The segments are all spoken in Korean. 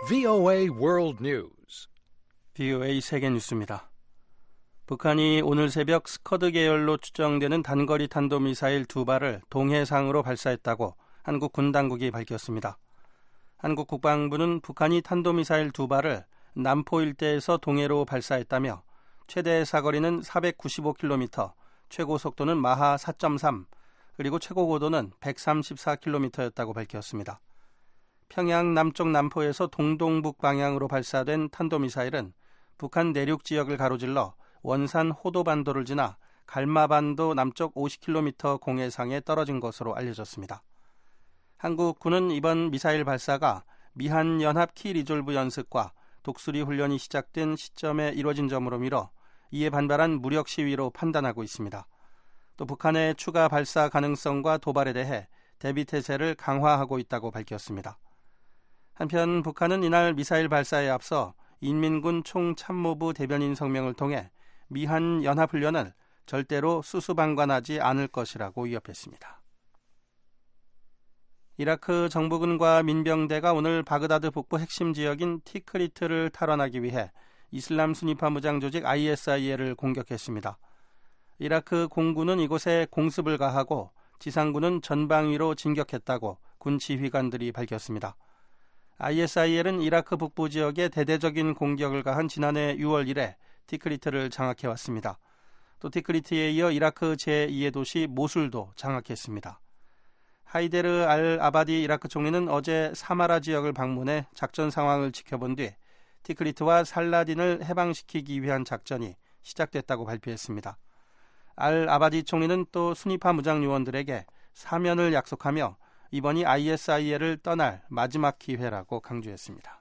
VOA World News. VOA 세계 뉴스입니다. 북한이 오늘 새벽 스커드 계열로 추정되는 단거리 탄도미사일 2발을 동해상으로 발사했다고 한국 군 당국이 밝혔습니다. 한국 국방부는 북한이 탄도미사일 2발을 남포 일대에서 동해로 발사했다며 최대 사거리는 495km, 최고 속도는 마하 4.3, 그리고 최고 고도는 134km였다고 밝혔습니다. 평양 남쪽 남포에서 동동북 방향으로 발사된 탄도미사일은 북한 내륙 지역을 가로질러 원산 호도반도를 지나 갈마반도 남쪽 50km 공해상에 떨어진 것으로 알려졌습니다. 한국군은 이번 미사일 발사가 미한연합 키리졸브 연습과 독수리 훈련이 시작된 시점에 이뤄진 점으로 미뤄 이에 반발한 무력 시위로 판단하고 있습니다. 또 북한의 추가 발사 가능성과 도발에 대해 대비 태세를 강화하고 있다고 밝혔습니다. 한편 북한은 이날 미사일 발사에 앞서 인민군 총참모부 대변인 성명을 통해 미한연합훈련을 절대로 수수방관하지 않을 것이라고 위협했습니다. 이라크 정부군과 민병대가 오늘 바그다드 북부 핵심 지역인 티크리트를 탈환하기 위해 이슬람 순위파 무장 조직 ISIL을 공격했습니다. 이라크 공군은 이곳에 공습을 가하고 지상군은 전방위로 진격했다고 군 지휘관들이 밝혔습니다. ISIL은 이라크 북부 지역에 대대적인 공격을 가한 지난해 6월 이래 티크리트를 장악해왔습니다. 또 티크리트에 이어 이라크 제2의 도시 모술도 장악했습니다. 하이데르 알 아바디 이라크 총리는 어제 사마라 지역을 방문해 작전 상황을 지켜본 뒤 티크리트와 살라딘을 해방시키기 위한 작전이 시작됐다고 발표했습니다. 알 아바디 총리는 또 순위파 무장 요원들에게 사면을 약속하며 이번이 ISIL을 떠날 마지막 기회라고 강조했습니다.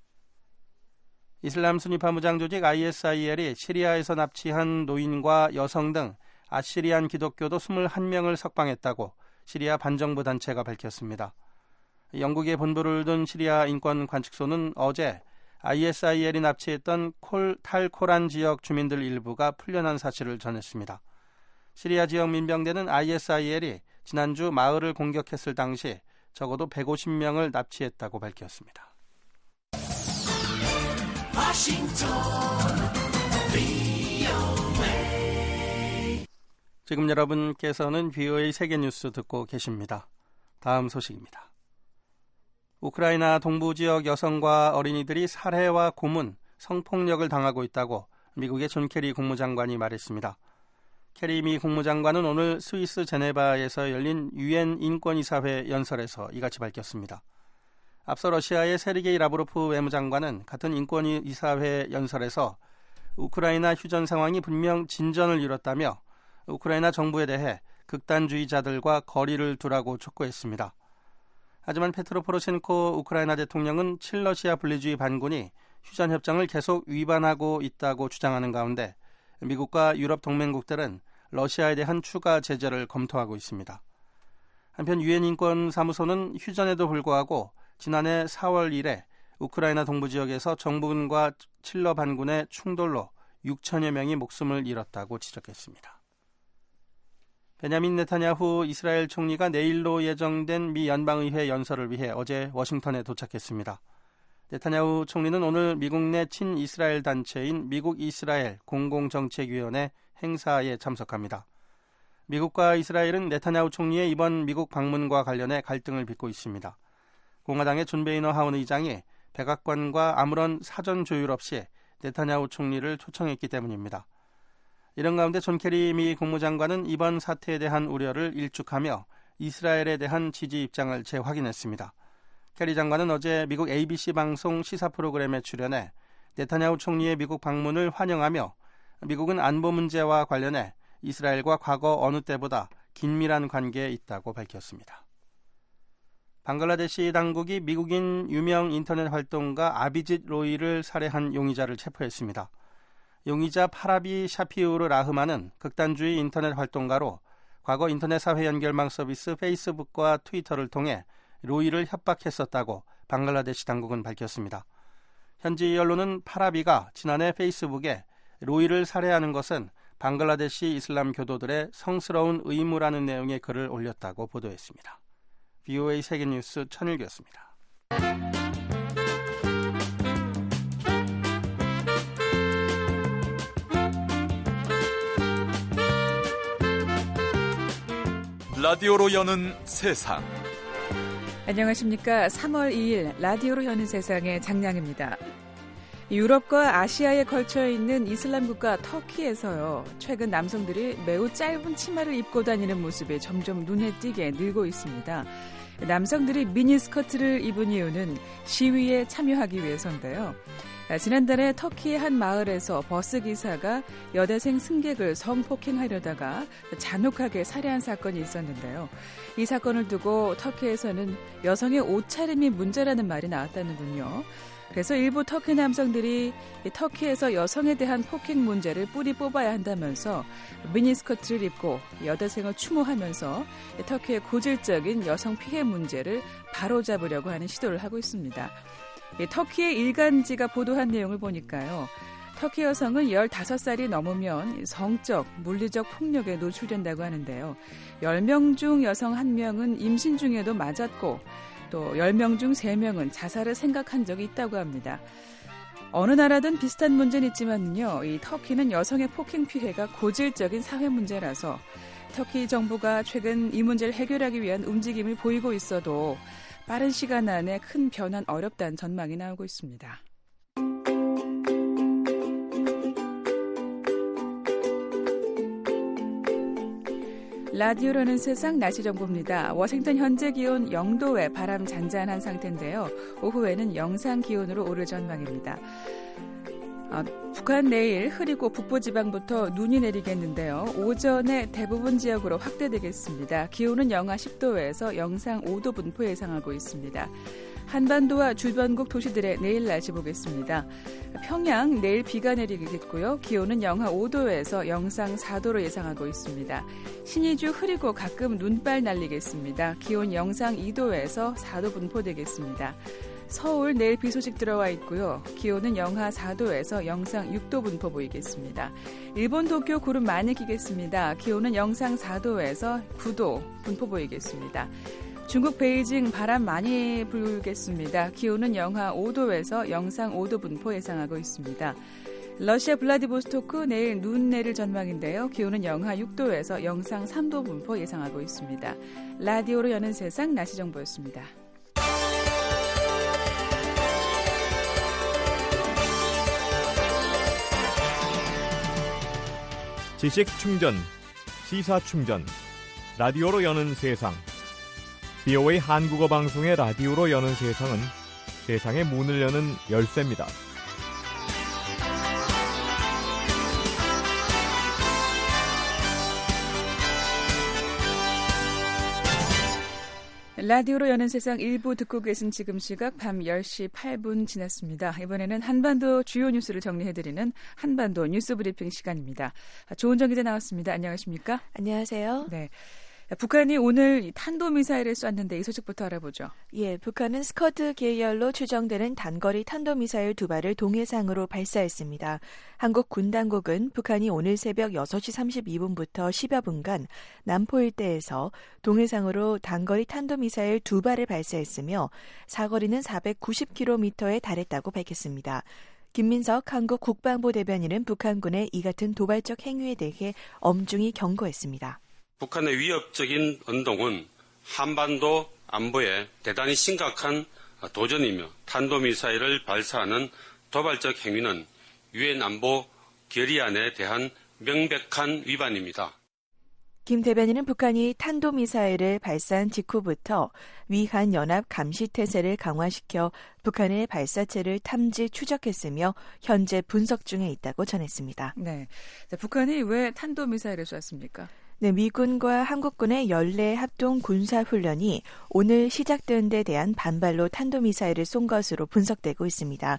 이슬람 순위파 무장 조직 ISIL이 시리아에서 납치한 노인과 여성 등 아시리안 기독교도 21명을 석방했다고 시리아 반정부 단체가 밝혔습니다. 영국에 본부를 둔 시리아 인권관측소는 어제 ISIL이 납치했던 탈코란 지역 주민들 일부가 풀려난 사실을 전했습니다. 시리아 지역 민병대는 ISIL이 지난주 마을을 공격했을 당시 적어도 150명을 납치했다고 밝혔습니다. 지금 여러분께서는 VOA 세계뉴스 듣고 계십니다. 다음 소식입니다. 우크라이나 동부 지역 여성과 어린이들이 살해와 고문, 성폭력을 당하고 있다고 미국의 존 케리 국무장관이 말했습니다. 케리 미 국무장관은 오늘 스위스 제네바에서 열린 유엔 인권이사회 연설에서 이같이 밝혔습니다. 앞서 러시아의 세르게이 라브로프 외무장관은 같은 인권이사회 연설에서 우크라이나 휴전 상황이 분명 진전을 이뤘다며 우크라이나 정부에 대해 극단주의자들과 거리를 두라고 촉구했습니다. 하지만 페트로 포로셴코 우크라이나 대통령은 친러시아 분리주의 반군이 휴전 협정을 계속 위반하고 있다고 주장하는 가운데 미국과 유럽 동맹국들은 러시아에 대한 추가 제재를 검토하고 있습니다. 한편 유엔 인권사무소는 휴전에도 불구하고 지난해 4월 이래 우크라이나 동부 지역에서 정부군과 친러 반군의 충돌로 6천여 명이 목숨을 잃었다고 지적했습니다. 베냐민 네타냐후 이스라엘 총리가 내일로 예정된 미 연방의회 연설을 위해 어제 워싱턴에 도착했습니다. 네타냐후 총리는 오늘 미국 내 친이스라엘 단체인 미국 이스라엘 공공정책위원회 행사에 참석합니다. 미국과 이스라엘은 네타냐후 총리의 이번 미국 방문과 관련해 갈등을 빚고 있습니다. 공화당의 존 베이너 하원 의장이 백악관과 아무런 사전 조율 없이 네타냐후 총리를 초청했기 때문입니다. 이런 가운데 존 케리 미 국무장관은 이번 사태에 대한 우려를 일축하며 이스라엘에 대한 지지 입장을 재확인했습니다. 케리 장관은 어제 미국 ABC 방송 시사 프로그램에 출연해 네타냐후 총리의 미국 방문을 환영하며 미국은 안보 문제와 관련해 이스라엘과 과거 어느 때보다 긴밀한 관계에 있다고 밝혔습니다. 방글라데시 당국이 미국인 유명 인터넷 활동가 아비짓 로이를 살해한 용의자를 체포했습니다. 용의자 파라비 샤피우르 라흐만은 극단주의 인터넷 활동가로 과거 인터넷 사회 연결망 서비스 페이스북과 트위터를 통해 로이를 협박했었다고 방글라데시 당국은 밝혔습니다. 현지 언론은 파라비가 지난해 페이스북에 로이를 살해하는 것은 방글라데시 이슬람 교도들의 성스러운 의무라는 내용의 글을 올렸다고 보도했습니다. VOA 세계뉴스 천일규였습니다. 라디오로 여는 세상. 안녕하십니까. 3월 2일 라디오로 여는 세상의 장량입니다. 유럽과 아시아에 걸쳐 있는 이슬람 국가 터키에서요. 최근 남성들이 매우 짧은 치마를 입고 다니는 모습이 점점 눈에 띄게 늘고 있습니다. 남성들이 미니스커트를 입은 이유는 시위에 참여하기 위해서인데요. 지난달에 터키의 한 마을에서 버스기사가 여대생 승객을 성폭행하려다가 잔혹하게 살해한 사건이 있었는데요. 이 사건을 두고 터키에서는 여성의 옷차림이 문제라는 말이 나왔다는군요. 그래서 일부 터키 남성들이 터키에서 여성에 대한 폭행 문제를 뿌리 뽑아야 한다면서 미니스커트를 입고 여대생을 추모하면서 터키의 고질적인 여성 피해 문제를 바로잡으려고 하는 시도를 하고 있습니다. 터키의 일간지가 보도한 내용을 보니까요. 터키 여성은 15살이 넘으면 성적, 물리적 폭력에 노출된다고 하는데요. 10명 중 여성 1명은 임신 중에도 맞았고 또 10명 중 3명은 자살을 생각한 적이 있다고 합니다. 어느 나라든 비슷한 문제는 있지만요. 이 터키는 여성의 폭행 피해가 고질적인 사회 문제라서 터키 정부가 최근 이 문제를 해결하기 위한 움직임을 보이고 있어도 빠른 시간 안에 큰 변화는 어렵다는 전망이 나오고 있습니다. 라디오라는 세상 날씨 정보입니다. 워싱턴 현재 기온 0도에 바람 잔잔한 상태인데요. 오후에는 영상 기온으로 오를 전망입니다. 북한 내일 흐리고 북부지방부터 눈이 내리겠는데요. 오전에 대부분 지역으로 확대되겠습니다. 기온은 영하 10도에서 영상 5도 분포 예상하고 있습니다. 한반도와 주변국 도시들의 내일 날씨 보겠습니다. 평양 내일 비가 내리겠고요. 기온은 영하 5도에서 영상 4도로 예상하고 있습니다. 신의주 흐리고 가끔 눈발 날리겠습니다. 기온 영상 2도에서 4도 분포되겠습니다. 서울 내일 비 소식 들어와 있고요. 기온은 영하 4도에서 영상 6도 분포 보이겠습니다. 일본 도쿄 구름 많이 끼겠습니다. 기온은 영상 4도에서 9도 분포 보이겠습니다. 중국 베이징 바람 많이 불겠습니다. 기온은 영하 5도에서 영상 5도 분포 예상하고 있습니다. 러시아 블라디보스토크 내일 눈 내릴 전망인데요. 기온은 영하 6도에서 영상 3도 분포 예상하고 있습니다. 라디오로 여는 세상 날씨 정보였습니다. 지식 충전, 시사 충전, 라디오로 여는 세상. VOA 한국어 방송의 라디오로 여는 세상은 세상의 문을 여는 열쇠입니다. 라디오로 여는 세상 1부 듣고 계신 지금 시각 밤 10시 8분 지났습니다. 이번에는 한반도 주요 뉴스를 정리해드리는 한반도 뉴스 브리핑 시간입니다. 조은정 기자 나왔습니다. 안녕하십니까? 안녕하세요. 네. 북한이 오늘 탄도미사일을 쐈는데 이 소식부터 알아보죠. 예, 북한은 스커드 계열로 추정되는 단거리 탄도미사일 2발을 동해상으로 발사했습니다. 한국 군 당국은 북한이 오늘 새벽 6시 32분부터 10여 분간 남포 일대에서 동해상으로 단거리 탄도미사일 2발을 발사했으며 사거리는 490km에 달했다고 밝혔습니다. 김민석 한국 국방부 대변인은 북한군의 이 같은 도발적 행위에 대해 엄중히 경고했습니다. 북한의 위협적인 언동은 한반도 안보에 대단히 심각한 도전이며 탄도미사일을 발사하는 도발적 행위는 유엔 안보 결의안에 대한 명백한 위반입니다. 김 대변인은 북한이 탄도미사일을 발사한 직후부터 위한 연합 감시 태세를 강화시켜 북한의 발사체를 탐지 추적했으며 현재 분석 중에 있다고 전했습니다. 네, 북한이 왜 탄도미사일을 쐈습니까? 네, 미군과 한국군의 연례 합동 군사훈련이 오늘 시작된 데 대한 반발로 탄도미사일을 쏜 것으로 분석되고 있습니다.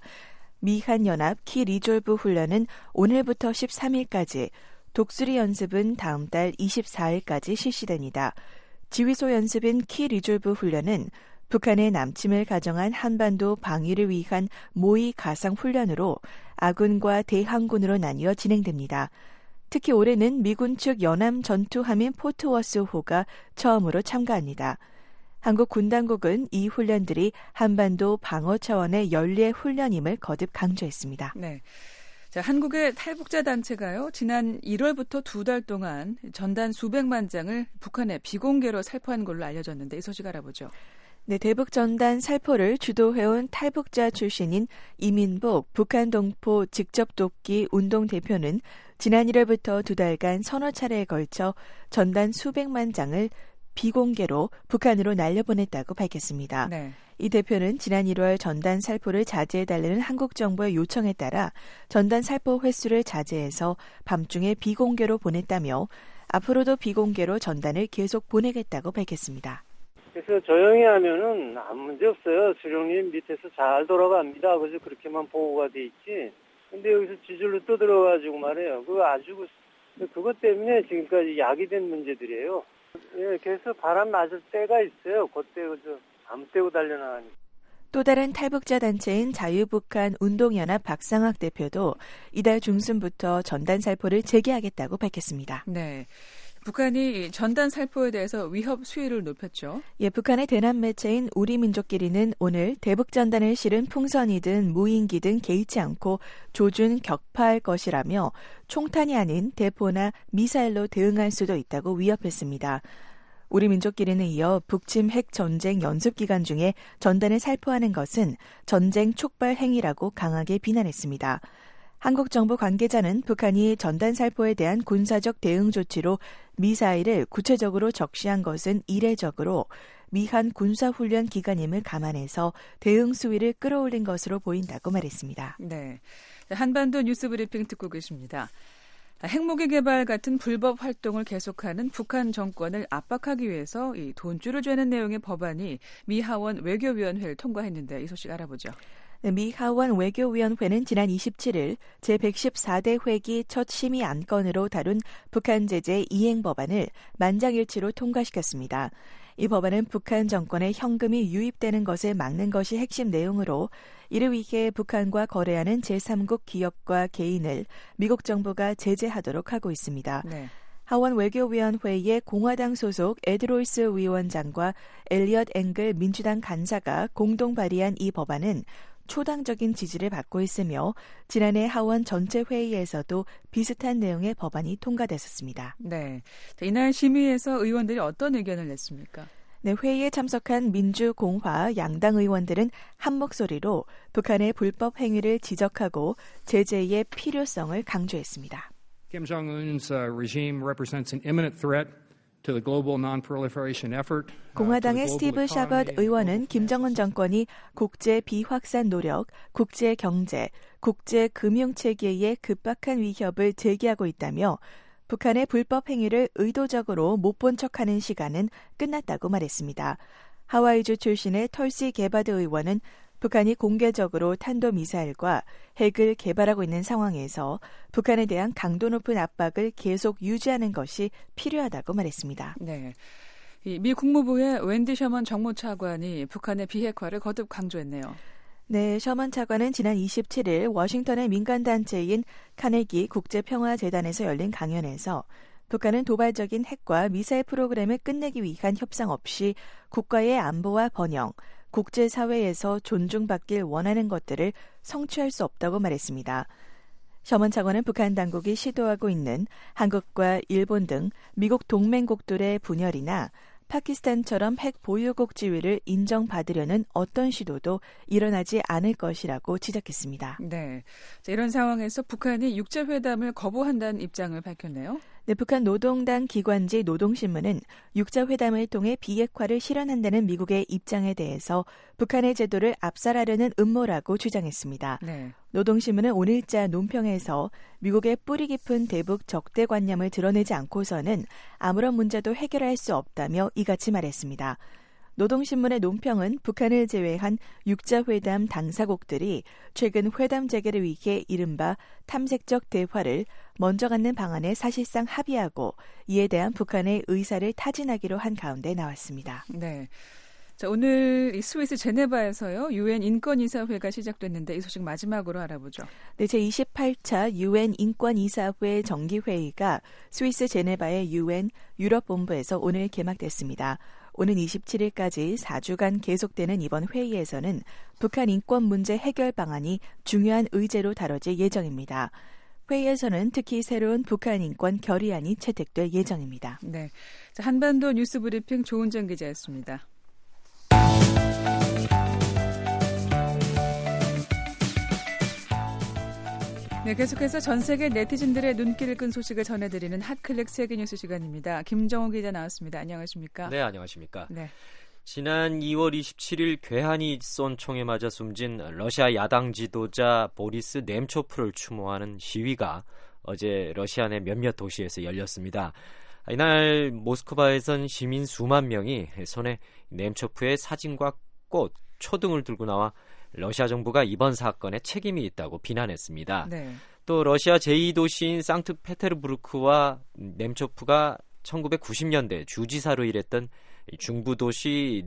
미한연합 키 리졸브 훈련은 오늘부터 13일까지, 독수리 연습은 다음 달 24일까지 실시됩니다. 지휘소 연습인 키 리졸브 훈련은 북한의 남침을 가정한 한반도 방위를 위한 모의 가상 훈련으로 아군과 대항군으로 나뉘어 진행됩니다. 특히 올해는 미군 측 연함 전투함인 포트워스호가 처음으로 참가합니다. 한국 군 당국은 이 훈련들이 한반도 방어 차원의 연례 훈련임을 거듭 강조했습니다. 네. 자, 한국의 탈북자 단체가요, 지난 1월부터 2달 동안 전단 수백만 장을 북한에 비공개로 살포한 걸로 알려졌는데 이 소식 알아보죠. 네, 대북 전단 살포를 주도해온 탈북자 출신인 이민복 북한 동포 직접 돕기 운동 대표는 지난 1월부터 2달간 서너 차례에 걸쳐 전단 수백만 장을 비공개로 북한으로 날려보냈다고 밝혔습니다. 네. 이 대표는 지난 1월 전단 살포를 자제해달라는 한국 정부의 요청에 따라 전단 살포 횟수를 자제해서 밤중에 비공개로 보냈다며 앞으로도 비공개로 전단을 계속 보내겠다고 밝혔습니다. 그래서 조용히 하면은 아무 문제 없어요. 수령님 밑에서 잘 돌아갑니다. 그래서 그렇게만 보고가 돼 있지. 근데 여기서 지줄로 떠들어가지고 말해요. 그것 때문에 지금까지 야기된 문제들이에요. 예, 그래서 바람 맞을 때가 있어요. 그때 아무 때고 달려나가니까. 또 다른 탈북자 단체인 자유북한 운동연합 박상학 대표도 이달 중순부터 전단 살포를 재개하겠다고 밝혔습니다. 네. 북한이 전단 살포에 대해서 위협 수위를 높였죠. 예, 북한의 대남 매체인 우리민족끼리는 오늘 대북 전단을 실은 풍선이든 무인기든 개의치 않고 조준 격파할 것이라며 총탄이 아닌 대포나 미사일로 대응할 수도 있다고 위협했습니다. 우리민족끼리는 이어 북침 핵 전쟁 연습 기간 중에 전단을 살포하는 것은 전쟁 촉발 행위라고 강하게 비난했습니다. 한국 정부 관계자는 북한이 전단 살포에 대한 군사적 대응 조치로 미사일을 구체적으로 적시한 것은 이례적으로 미한 군사훈련 기간임을 감안해서 대응 수위를 끌어올린 것으로 보인다고 말했습니다. 네, 한반도 뉴스 브리핑 듣고 계십니다. 핵무기 개발 같은 불법 활동을 계속하는 북한 정권을 압박하기 위해서 이 돈줄을 죄는 내용의 법안이 미 하원 외교위원회를 통과했는데 이 소식 알아보죠. 미 하원 외교위원회는 지난 27일 제114대 회기 첫 심의 안건으로 다룬 북한 제재 이행 법안을 만장일치로 통과시켰습니다. 이 법안은 북한 정권에 현금이 유입되는 것을 막는 것이 핵심 내용으로 이를 위해 북한과 거래하는 제3국 기업과 개인을 미국 정부가 제재하도록 하고 있습니다. 네. 하원 외교위원회의 공화당 소속 에드로이스 위원장과 엘리엇 앵글 민주당 간사가 공동 발의한 이 법안은 초당적인 지지를 받고 있으며 지난해 하원 전체 회의에서도 비슷한 내용의 법안이 통과됐었습니다. 네, 이날 심의에서 의원들이 어떤 의견을 냈습니까? 네, 회의에 참석한 민주, 공화, 양당 의원들은 한 목소리로 북한의 불법 행위를 지적하고 제재의 필요성을 강조했습니다. Kim Jong-un's regime represents an imminent threat to the global non-proliferation effort. 공화당의 스티브 샤벗 의원은 김정은 정권이 국제 비확산 노력, 국제 경제, 국제 금융 체계에 급박한 위협을 제기하고 있다며 북한의 불법 행위를 의도적으로 못 본 척하는 시간은 끝났다고 말했습니다. 하와이주 출신의 털시 게바드 의원은 북한이 공개적으로 탄도미사일과 핵을 개발하고 있는 상황에서 북한에 대한 강도 높은 압박을 계속 유지하는 것이 필요하다고 말했습니다. 네, 미 국무부의 웬디 셔먼 정무차관이 북한의 비핵화를 거듭 강조했네요. 네, 셔먼 차관은 지난 27일 워싱턴의 민간단체인 카네기 국제평화재단에서 열린 강연에서 북한은 도발적인 핵과 미사일 프로그램을 끝내기 위한 협상 없이 국가의 안보와 번영, 국제사회에서 존중받길 원하는 것들을 성취할 수 없다고 말했습니다. 셔먼 차관은 북한 당국이 시도하고 있는 한국과 일본 등 미국 동맹국들의 분열이나 파키스탄처럼 핵 보유국 지위를 인정받으려는 어떤 시도도 일어나지 않을 것이라고 지적했습니다. 네, 이런 상황에서 북한이 육자회담을 거부한다는 입장을 밝혔네요. 네, 북한 노동당 기관지 노동신문은 육자회담을 통해 비핵화를 실현한다는 미국의 입장에 대해서 북한의 제도를 압살하려는 음모라고 주장했습니다. 네. 노동신문은 오늘자 논평에서 미국의 뿌리 깊은 대북 적대관념을 드러내지 않고서는 아무런 문제도 해결할 수 없다며 이같이 말했습니다. 노동신문의 논평은 북한을 제외한 육자회담 당사국들이 최근 회담 재개를 위해 이른바 탐색적 대화를 먼저 갖는 방안에 사실상 합의하고 이에 대한 북한의 의사를 타진하기로 한 가운데 나왔습니다. 네, 자, 오늘 이 스위스 제네바에서요. 유엔 인권이사회가 시작됐는데 이 소식 마지막으로 알아보죠. 네, 제28차 유엔 인권이사회 정기회의가 스위스 제네바의 유엔 유럽본부에서 오늘 개막됐습니다. 오는 27일까지 4주간 계속되는 이번 회의에서는 북한 인권 문제 해결 방안이 중요한 의제로 다뤄질 예정입니다. 회의에서는 특히 새로운 북한 인권 결의안이 채택될 예정입니다. 네, 자, 한반도 뉴스 브리핑 조은정 기자였습니다. 네, 계속해서 전 세계 네티즌들의 눈길을 끈 소식을 전해드리는 핫클릭 세계 뉴스 시간입니다. 김정호 기자 나왔습니다. 안녕하십니까? 네, 안녕하십니까? 네. 지난 2월 27일 괴한이 쏜 총에 맞아 숨진 러시아 야당 지도자 보리스 넴초프를 추모하는 시위가 어제 러시아 내 몇몇 도시에서 열렸습니다. 이날 모스크바에선 시민 수만 명이 손에 넴초프의 사진과 꽃, 초 등을 들고 나와 러시아 정부가 이번 사건에 책임이 있다고 비난했습니다. 네. 또 러시아 제2도시인 상트페테르부르크와 넴초프가 1990년대 주지사로 일했던 중부도시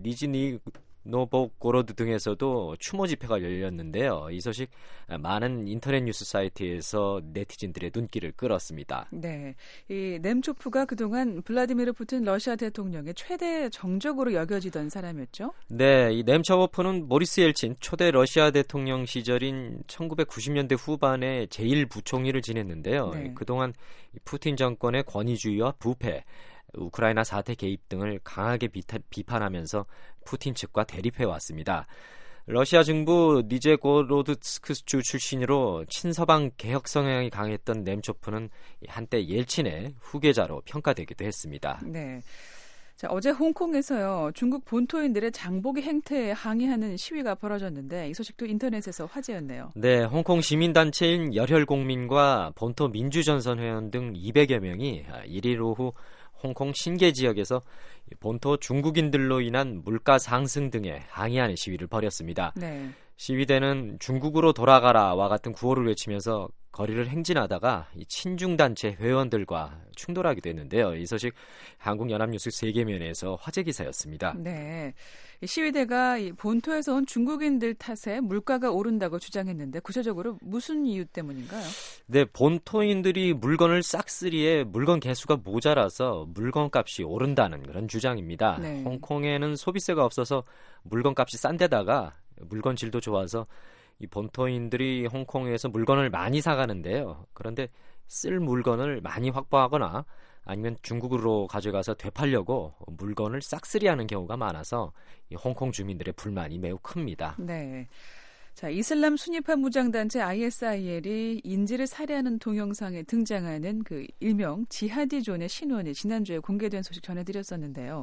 니즈니노보고로드 등에서도 추모 집회가 열렸는데요. 이 소식 많은 인터넷 뉴스 사이트에서 네티즌들의 눈길을 끌었습니다. 네, 이 넴초프가 그동안 블라디미르 푸틴 러시아 대통령의 최대 정적으로 여겨지던 사람이었죠? 네, 이 넴초프는 보리스 엘친 초대 러시아 대통령 시절인 1990년대 후반에 제1부총리를 지냈는데요. 네. 그동안 푸틴 정권의 권위주의와 부패, 우크라이나 사태 개입 등을 강하게 비판하면서 푸틴 측과 대립해왔습니다. 러시아 중부 니제고로드스크주 출신으로 친서방 개혁 성향이 강했던 넴초프는 한때 옐친의 후계자로 평가되기도 했습니다. 네. 자, 어제 홍콩에서요. 중국 본토인들의 장보기 행태에 항의하는 시위가 벌어졌는데 이 소식도 인터넷에서 화제였네요. 네, 홍콩 시민단체인 열혈공민과 본토 민주전선 회원 등 200여 명이 1일 오후 홍콩 신계 지역에서 본토 중국인들로 인한 물가 상승 등에 항의하는 시위를 벌였습니다. 네. 시위대는 중국으로 돌아가라와 같은 구호를 외치면서 거리를 행진하다가 친중단체 회원들과 충돌하기도 했는데요. 이 소식 한국연합뉴스 세계면에서 화제 기사였습니다. 네, 시위대가 본토에서 온 중국인들 탓에 물가가 오른다고 주장했는데 구체적으로 무슨 이유 때문인가요? 네, 본토인들이 물건을 싹쓸이에 물건 개수가 모자라서 물건값이 오른다는 그런 주장입니다. 네. 홍콩에는 소비세가 없어서 물건값이 싼 데다가 물건 질도 좋아서 이 본토인들이 홍콩에서 물건을 많이 사가는데요. 그런데 쓸 물건을 많이 확보하거나 아니면 중국으로 가져가서 되팔려고 물건을 싹쓸이하는 경우가 많아서 이 홍콩 주민들의 불만이 매우 큽니다. 네. 자, 이슬람 순위파 무장단체 ISIL이 인질을 살해하는 동영상에 등장하는 그 일명 지하디존의 신원이 지난주에 공개된 소식 전해드렸었는데요.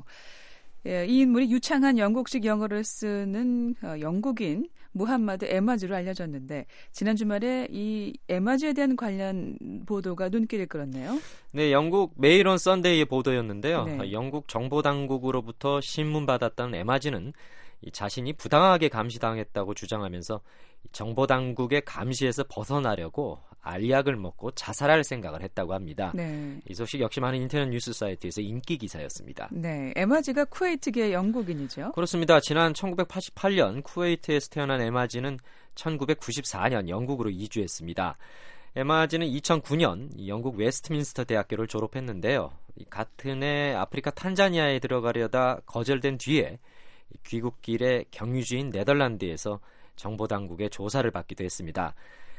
이 인물이 유창한 영국식 영어를 쓰는 영국인 무함마드 에마즈로 알려졌는데 지난 주말에 이 에마즈에 대한 관련 보도가 눈길을 끌었네요. 네, 영국 메일 온 선데이의 보도였는데요. 네. 영국 정보당국으로부터 신문받았던 에마즈는 자신이 부당하게 감시당했다고 주장하면서 정보당국의 감시에서 벗어나려고 알약을 먹고 자살할 생각을 했다고 합니다. 네. 이 소식 역시 많은 인터넷 뉴스 사이트에서 인기 기사였습니다. 네, 에마즈가 쿠웨이트계 영국인이죠. 그렇습니다. 지난 1988년 쿠웨이트에서 태어난 에마즈는 1994년 영국으로 이주했습니다. 에마즈는 2009년 영국 웨스트민스터 대학교를 졸업했는데요. 같은 해 아프리카 탄자니아에 들어가려다 거절된 뒤에 귀국길에 경유지인 네덜란드에서 정보당국의 조사를 받기도 했습니다.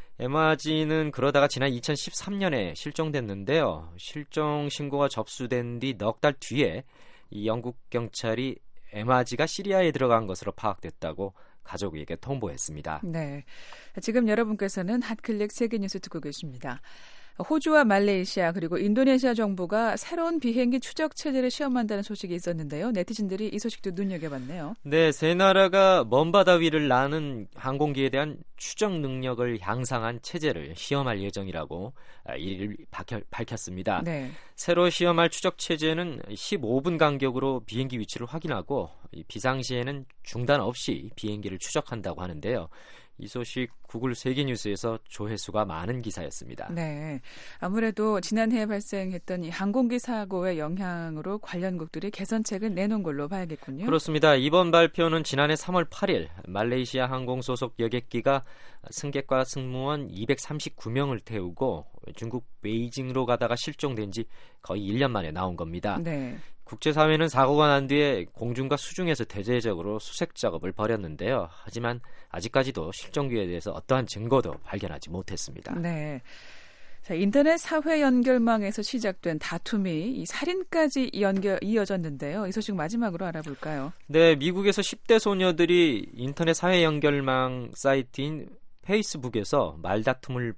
에마지는 그러다가 지난 2013년에 실종됐는데요. 실종 신고가 접수된 뒤 넉 달 뒤에 이 영국 경찰이 에마지가 시리아에 들어간 것으로 파악됐다고 가족에게 통보했습니다. 네, 지금 여러분께서는 핫클릭 세계뉴스 듣고 계십니다. 호주와 말레이시아 그리고 인도네시아 정부가 새로운 비행기 추적 체제를 시험한다는 소식이 있었는데요. 네티즌들이 이 소식도 눈여겨봤네요. 네, 세 나라가 먼 바다 위를 나는 항공기에 대한 추적 능력을 향상한 체제를 시험할 예정이라고 밝혔습니다. 네. 새로 시험할 추적 체제는 15분 간격으로 비행기 위치를 확인하고 비상시에는 중단 없이 비행기를 추적한다고 하는데요. 이 소식 구글 세계뉴스에서 조회수가 많은 기사였습니다. 네, 아무래도 지난해 발생했던 이 항공기 사고의 영향으로 관련국들이 개선책을 내놓은 걸로 봐야겠군요. 그렇습니다. 이번 발표는 지난해 3월 8일 말레이시아 항공 소속 여객기가 승객과 승무원 239명을 태우고 중국 베이징으로 가다가 실종된 지 거의 1년 만에 나온 겁니다. 네. 국제사회는 사고가 난 뒤에 공중과 수중에서 대대적으로 수색 작업을 벌였는데요. 하지만 아직까지도 실종기에 대해서 어떠한 증거도 발견하지 못했습니다. 네. 자, 인터넷 사회 연결망에서 시작된 다툼이 이 살인까지 이어졌는데요. 이 소식 마지막으로 알아볼까요? 네, 미국에서 10대 소녀들이 인터넷 사회 연결망 사이트인 페이스북에서 말다툼을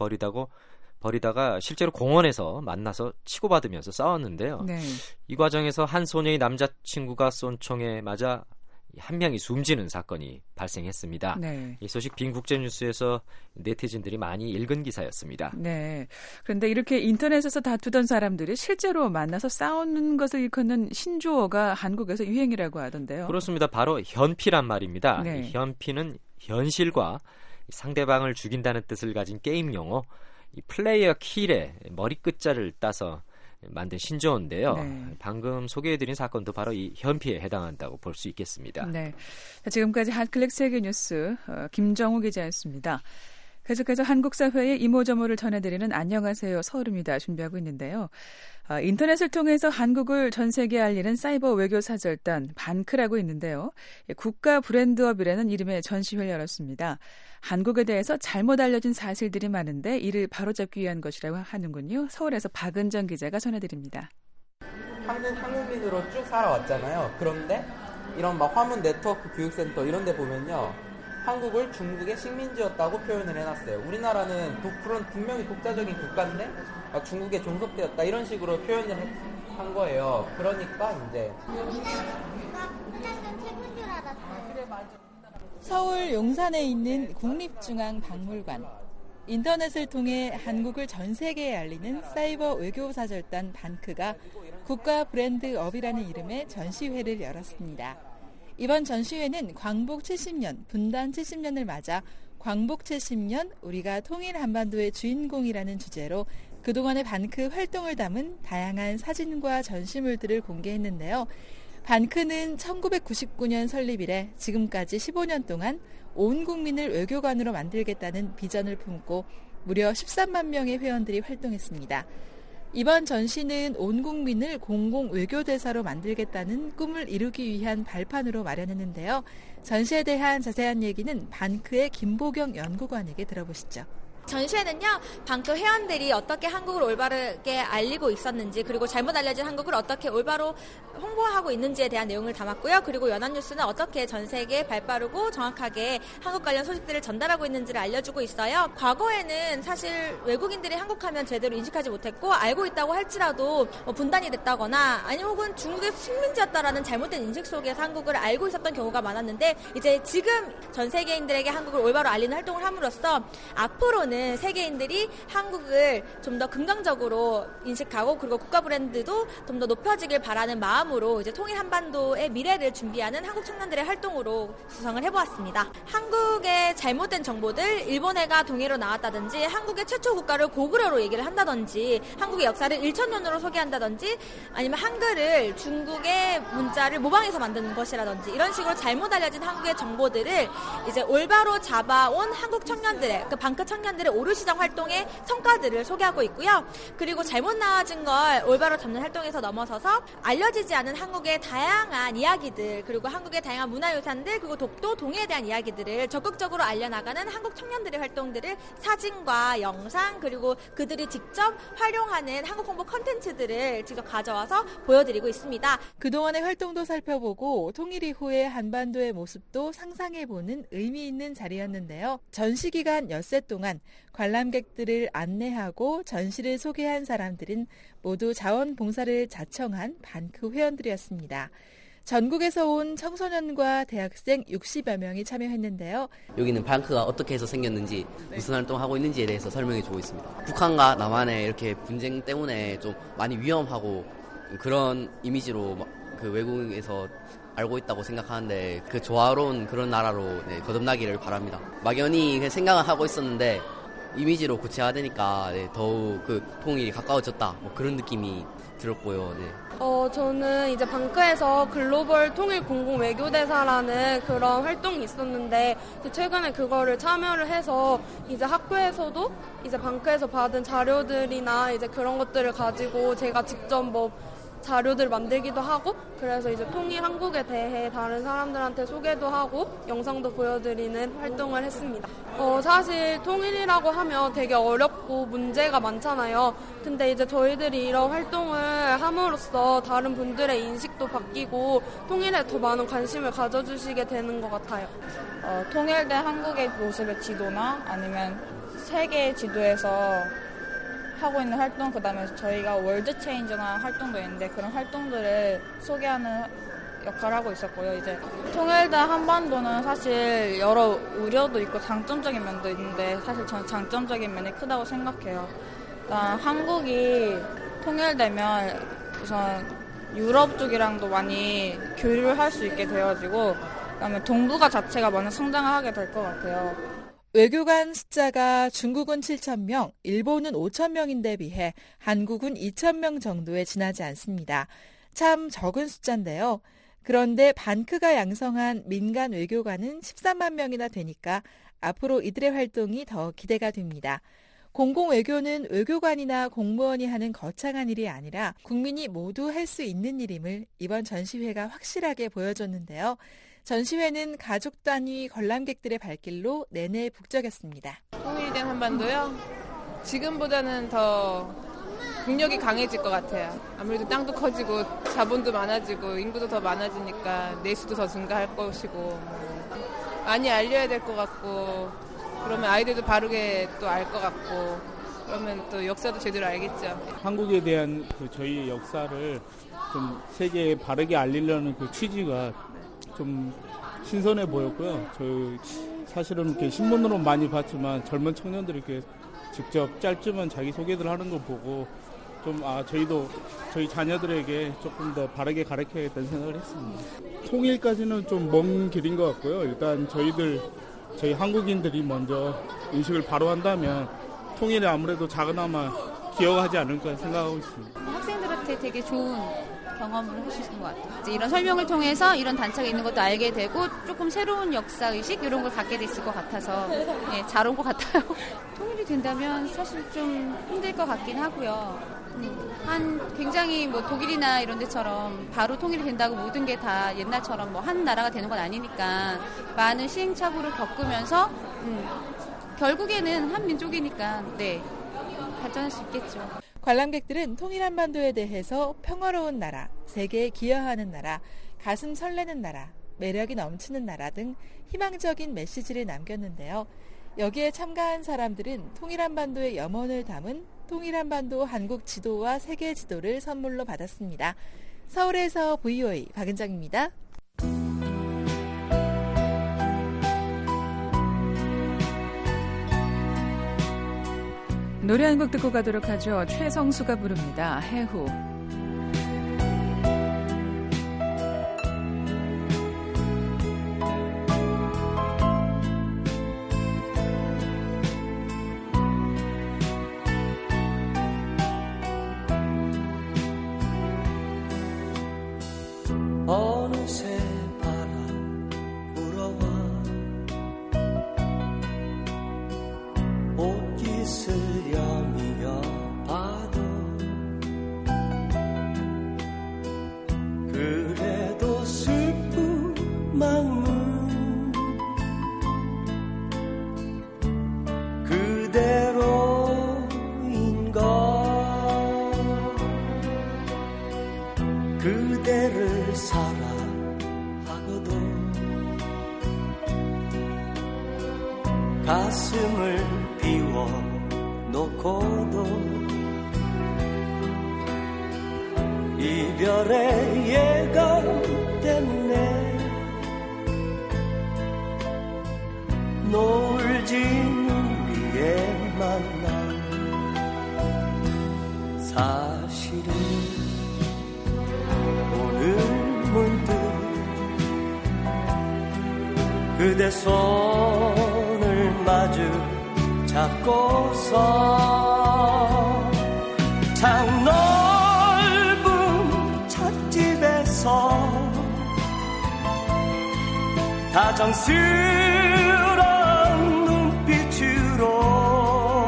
벌이다가 실제로 공원에서 만나서 치고받으면서 싸웠는데요. 네. 이 과정에서 한 소녀의 남자친구가 쏜 총에 맞아 한 명이 숨지는 사건이 발생했습니다. 네. 이 소식 빈국제뉴스에서 네티즌들이 많이 읽은 기사였습니다. 네. 그런데 이렇게 인터넷에서 다투던 사람들이 실제로 만나서 싸우는 것을 일컫는 신조어가 한국에서 유행이라고 하던데요. 그렇습니다. 바로 현피란 말입니다. 네. 이 현피는 현실과 상대방을 죽인다는 뜻을 가진 게임 용어 이 플레이어 킬의 머리 끝자를 따서 만든 신조어인데요. 네. 방금 소개해드린 사건도 바로 이 현피에 해당한다고 볼 수 있겠습니다. 네. 자, 지금까지 핫클릭 세계뉴스 김정우 기자였습니다. 계속해서 한국 사회의 이모저모를 전해드리는 안녕하세요 서울입니다 준비하고 있는데요. 인터넷을 통해서 한국을 전 세계에 알리는 사이버 외교 사절단 반크라고 있는데요. 국가 브랜드업이라는 이름의 전시회를 열었습니다. 한국에 대해서 잘못 알려진 사실들이 많은데 이를 바로잡기 위한 것이라고 하는군요. 서울에서 박은정 기자가 전해드립니다. 한국민으로 쭉 살아왔잖아요. 그런데 이런 막 화문 네트워크 교육센터 이런 데 보면요. 한국을 중국의 식민지였다고 표현을 해놨어요. 우리나라는 분명히 독자적인 국가인데 막 중국에 종속되었다 이런 식으로 표현을 한 거예요. 그러니까 이제 서울 용산에 있는 국립중앙박물관. 인터넷을 통해 한국을 전 세계에 알리는 사이버 외교사절단 반크가 국가 브랜드업이라는 이름의 전시회를 열었습니다. 이번 전시회는 광복 70년, 분단 70년을 맞아 광복 70년 우리가 통일 한반도의 주인공이라는 주제로 그동안의 반크 활동을 담은 다양한 사진과 전시물들을 공개했는데요. 반크는 1999년 설립 이래 지금까지 15년 동안 온 국민을 외교관으로 만들겠다는 비전을 품고 무려 13만 명의 회원들이 활동했습니다. 이번 전시는 온 국민을 공공 외교대사로 만들겠다는 꿈을 이루기 위한 발판으로 마련했는데요. 전시에 대한 자세한 얘기는 반크의 김보경 연구관에게 들어보시죠. 전시회는요, 반크 회원들이 어떻게 한국을 올바르게 알리고 있었는지, 그리고 잘못 알려진 한국을 어떻게 올바로 홍보하고 있는지에 대한 내용을 담았고요. 그리고 연합뉴스는 어떻게 전 세계에 발빠르고 정확하게 한국 관련 소식들을 전달하고 있는지를 알려주고 있어요. 과거에는 사실 외국인들이 한국하면 제대로 인식하지 못했고, 알고 있다고 할지라도 분단이 됐다거나 아니면 혹은 중국의 식민지였다라는 잘못된 인식 속에서 한국을 알고 있었던 경우가 많았는데, 이제 지금 전 세계인들에게 한국을 올바로 알리는 활동을 함으로써 앞으로는 세계인들이 한국을 좀 더 긍정적으로 인식하고, 그리고 국가 브랜드도 좀 더 높여지길 바라는 마음으로 이제 통일 한반도의 미래를 준비하는 한국 청년들의 활동으로 구성을 해보았습니다. 한국의 잘못된 정보들, 일본해가 동해로 나왔다든지, 한국의 최초 국가를 고구려로 얘기를 한다든지, 한국의 역사를 1000년으로 소개한다든지, 아니면 한글을 중국의 문자를 모방해서 만드는 것이라든지, 이런 식으로 잘못 알려진 한국의 정보들을 이제 올바로 잡아온 한국 청년들의, 그 반크 청년들의 오류시장 활동의 성과들을 소개하고 있고요. 그리고 잘못 나와진 걸 올바로 잡는 활동에서 넘어서서 알려지지 않은 한국의 다양한 이야기들, 그리고 한국의 다양한 문화유산들, 그리고 독도, 동해에 대한 이야기들을 적극적으로 알려나가는 한국 청년들의 활동들을 사진과 영상, 그리고 그들이 직접 활용하는 한국 홍보 콘텐츠들을 직접 가져와서 보여드리고 있습니다. 그동안의 활동도 살펴보고 통일 이후의 한반도의 모습도 상상해보는 의미 있는 자리였는데요. 전시기간 엿새 동안 관람객들을 안내하고 전시를 소개한 사람들은 모두 자원봉사를 자청한 반크 회원들이었습니다. 전국에서 온 청소년과 대학생 60여 명이 참여했는데요. 여기는 반크가 어떻게 해서 생겼는지, 무슨 활동을 하고 있는지에 대해서 설명해 주고 있습니다. 북한과 남한의 이렇게 분쟁 때문에 좀 많이 위험하고 그런 이미지로 그 외국에서 알고 있다고 생각하는데 그 조화로운 그런 나라로 네, 거듭나기를 바랍니다. 막연히 생각을 하고 있었는데 이미지로 구체화되니까 네, 더욱 그 통일이 가까워졌다 뭐 그런 느낌이 들었고요. 네. 저는 이제 방크에서 글로벌 통일 공공 외교대사라는 그런 활동이 있었는데 최근에 그거를 참여를 해서 이제 학교에서도 이제 방크에서 받은 자료들이나 이제 그런 것들을 가지고 제가 직접 뭐 자료들 만들기도 하고 그래서 이제 통일 한국에 대해 다른 사람들한테 소개도 하고 영상도 보여드리는 활동을 했습니다. 사실 통일이라고 하면 되게 어렵고 문제가 많잖아요. 근데 이제 저희들이 이런 활동을 함으로써 다른 분들의 인식도 바뀌고 통일에 더 많은 관심을 가져주시게 되는 것 같아요. 통일된 한국의 모습의 지도나 아니면 세계 지도에서 하고 있는 활동, 그다음에 저희가 월드 체인저나 활동도 있는데 그런 활동들을 소개하는 역할을 하고 있었고요. 이제 통일된 한반도는 사실 여러 우려도 있고 장점적인 면도 있는데 사실 저는 장점적인 면이 크다고 생각해요. 일단 한국이 통일되면 우선 유럽 쪽이랑도 많이 교류를 할 수 있게 되어지고 그다음에 동북아 자체가 많은 성장을 하게 될 것 같아요. 외교관 숫자가 중국은 7,000명, 일본은 5,000명인데 비해 한국은 2,000명 정도에 지나지 않습니다. 참 적은 숫자인데요. 그런데 반크가 양성한 민간 외교관은 13만 명이나 되니까 앞으로 이들의 활동이 더 기대가 됩니다. 공공외교는 외교관이나 공무원이 하는 거창한 일이 아니라 국민이 모두 할 수 있는 일임을 이번 전시회가 확실하게 보여줬는데요. 전시회는 가족 단위 관람객들의 발길로 내내 북적였습니다. 통일된 한반도요? 지금보다는 더 국력이 강해질 것 같아요. 아무래도 땅도 커지고 자본도 많아지고 인구도 더 많아지니까 내수도 더 증가할 것이고 많이 알려야 될 것 같고 그러면 아이들도 바르게 또 알 것 같고 그러면 또 역사도 제대로 알겠죠. 한국에 대한 저희의 역사를 좀 세계에 바르게 알리려는 그 취지가 좀 신선해 보였고요. 사실은 이렇게 신문으로 많이 봤지만 젊은 청년들이 이렇게 직접 짧지만 자기 소개들 하는 거 보고 좀 저희도 저희 자녀들에게 조금 더 바르게 가르쳐야겠다는 생각을 했습니다. 통일까지는 좀 먼 길인 것 같고요. 일단 저희 한국인들이 먼저 인식을 바로 한다면 통일에 아무래도 작은아마 기여하지 않을까 생각하고 있습니다. 학생들한테 되게 좋은 경험을 할 수 있는 것 같아요. 이제 이런 설명을 통해서 이런 단체가 있는 것도 알게 되고 조금 새로운 역사의식 이런 걸 갖게 됐을 것 같아서 잘 온 것 같아요. 통일이 된다면 사실 좀 힘들 것 같긴 하고요. 굉장히 뭐 독일이나 이런 데처럼 바로 통일이 된다고 모든 게 다 옛날처럼 뭐 한 나라가 되는 건 아니니까 많은 시행착오를 겪으면서 결국에는 한 민족이니까 발전할 수 있겠죠. 관람객들은 통일 한반도에 대해서 평화로운 나라, 세계에 기여하는 나라, 가슴 설레는 나라, 매력이 넘치는 나라 등 희망적인 메시지를 남겼는데요. 여기에 참가한 사람들은 통일 한반도의 염원을 담은 통일 한반도 한국 지도와 세계 지도를 선물로 받았습니다. 서울에서 VOA 박은정입니다. 노래 한 곡 듣고 가도록 하죠. 최성수가 부릅니다. 해후. 어느새 바람 불어와 옷깃을 여미어 봐도 그래도 슬픈 마음은 그대로인걸 그대를 사랑하고도 가슴을 비워놓고도 이별의 예감 때문에 노을 지는 우리의 만남 사실은 오늘 그대 손을 마주 잡고서 참 넓은 찻집에서 다정스러운 눈빛으로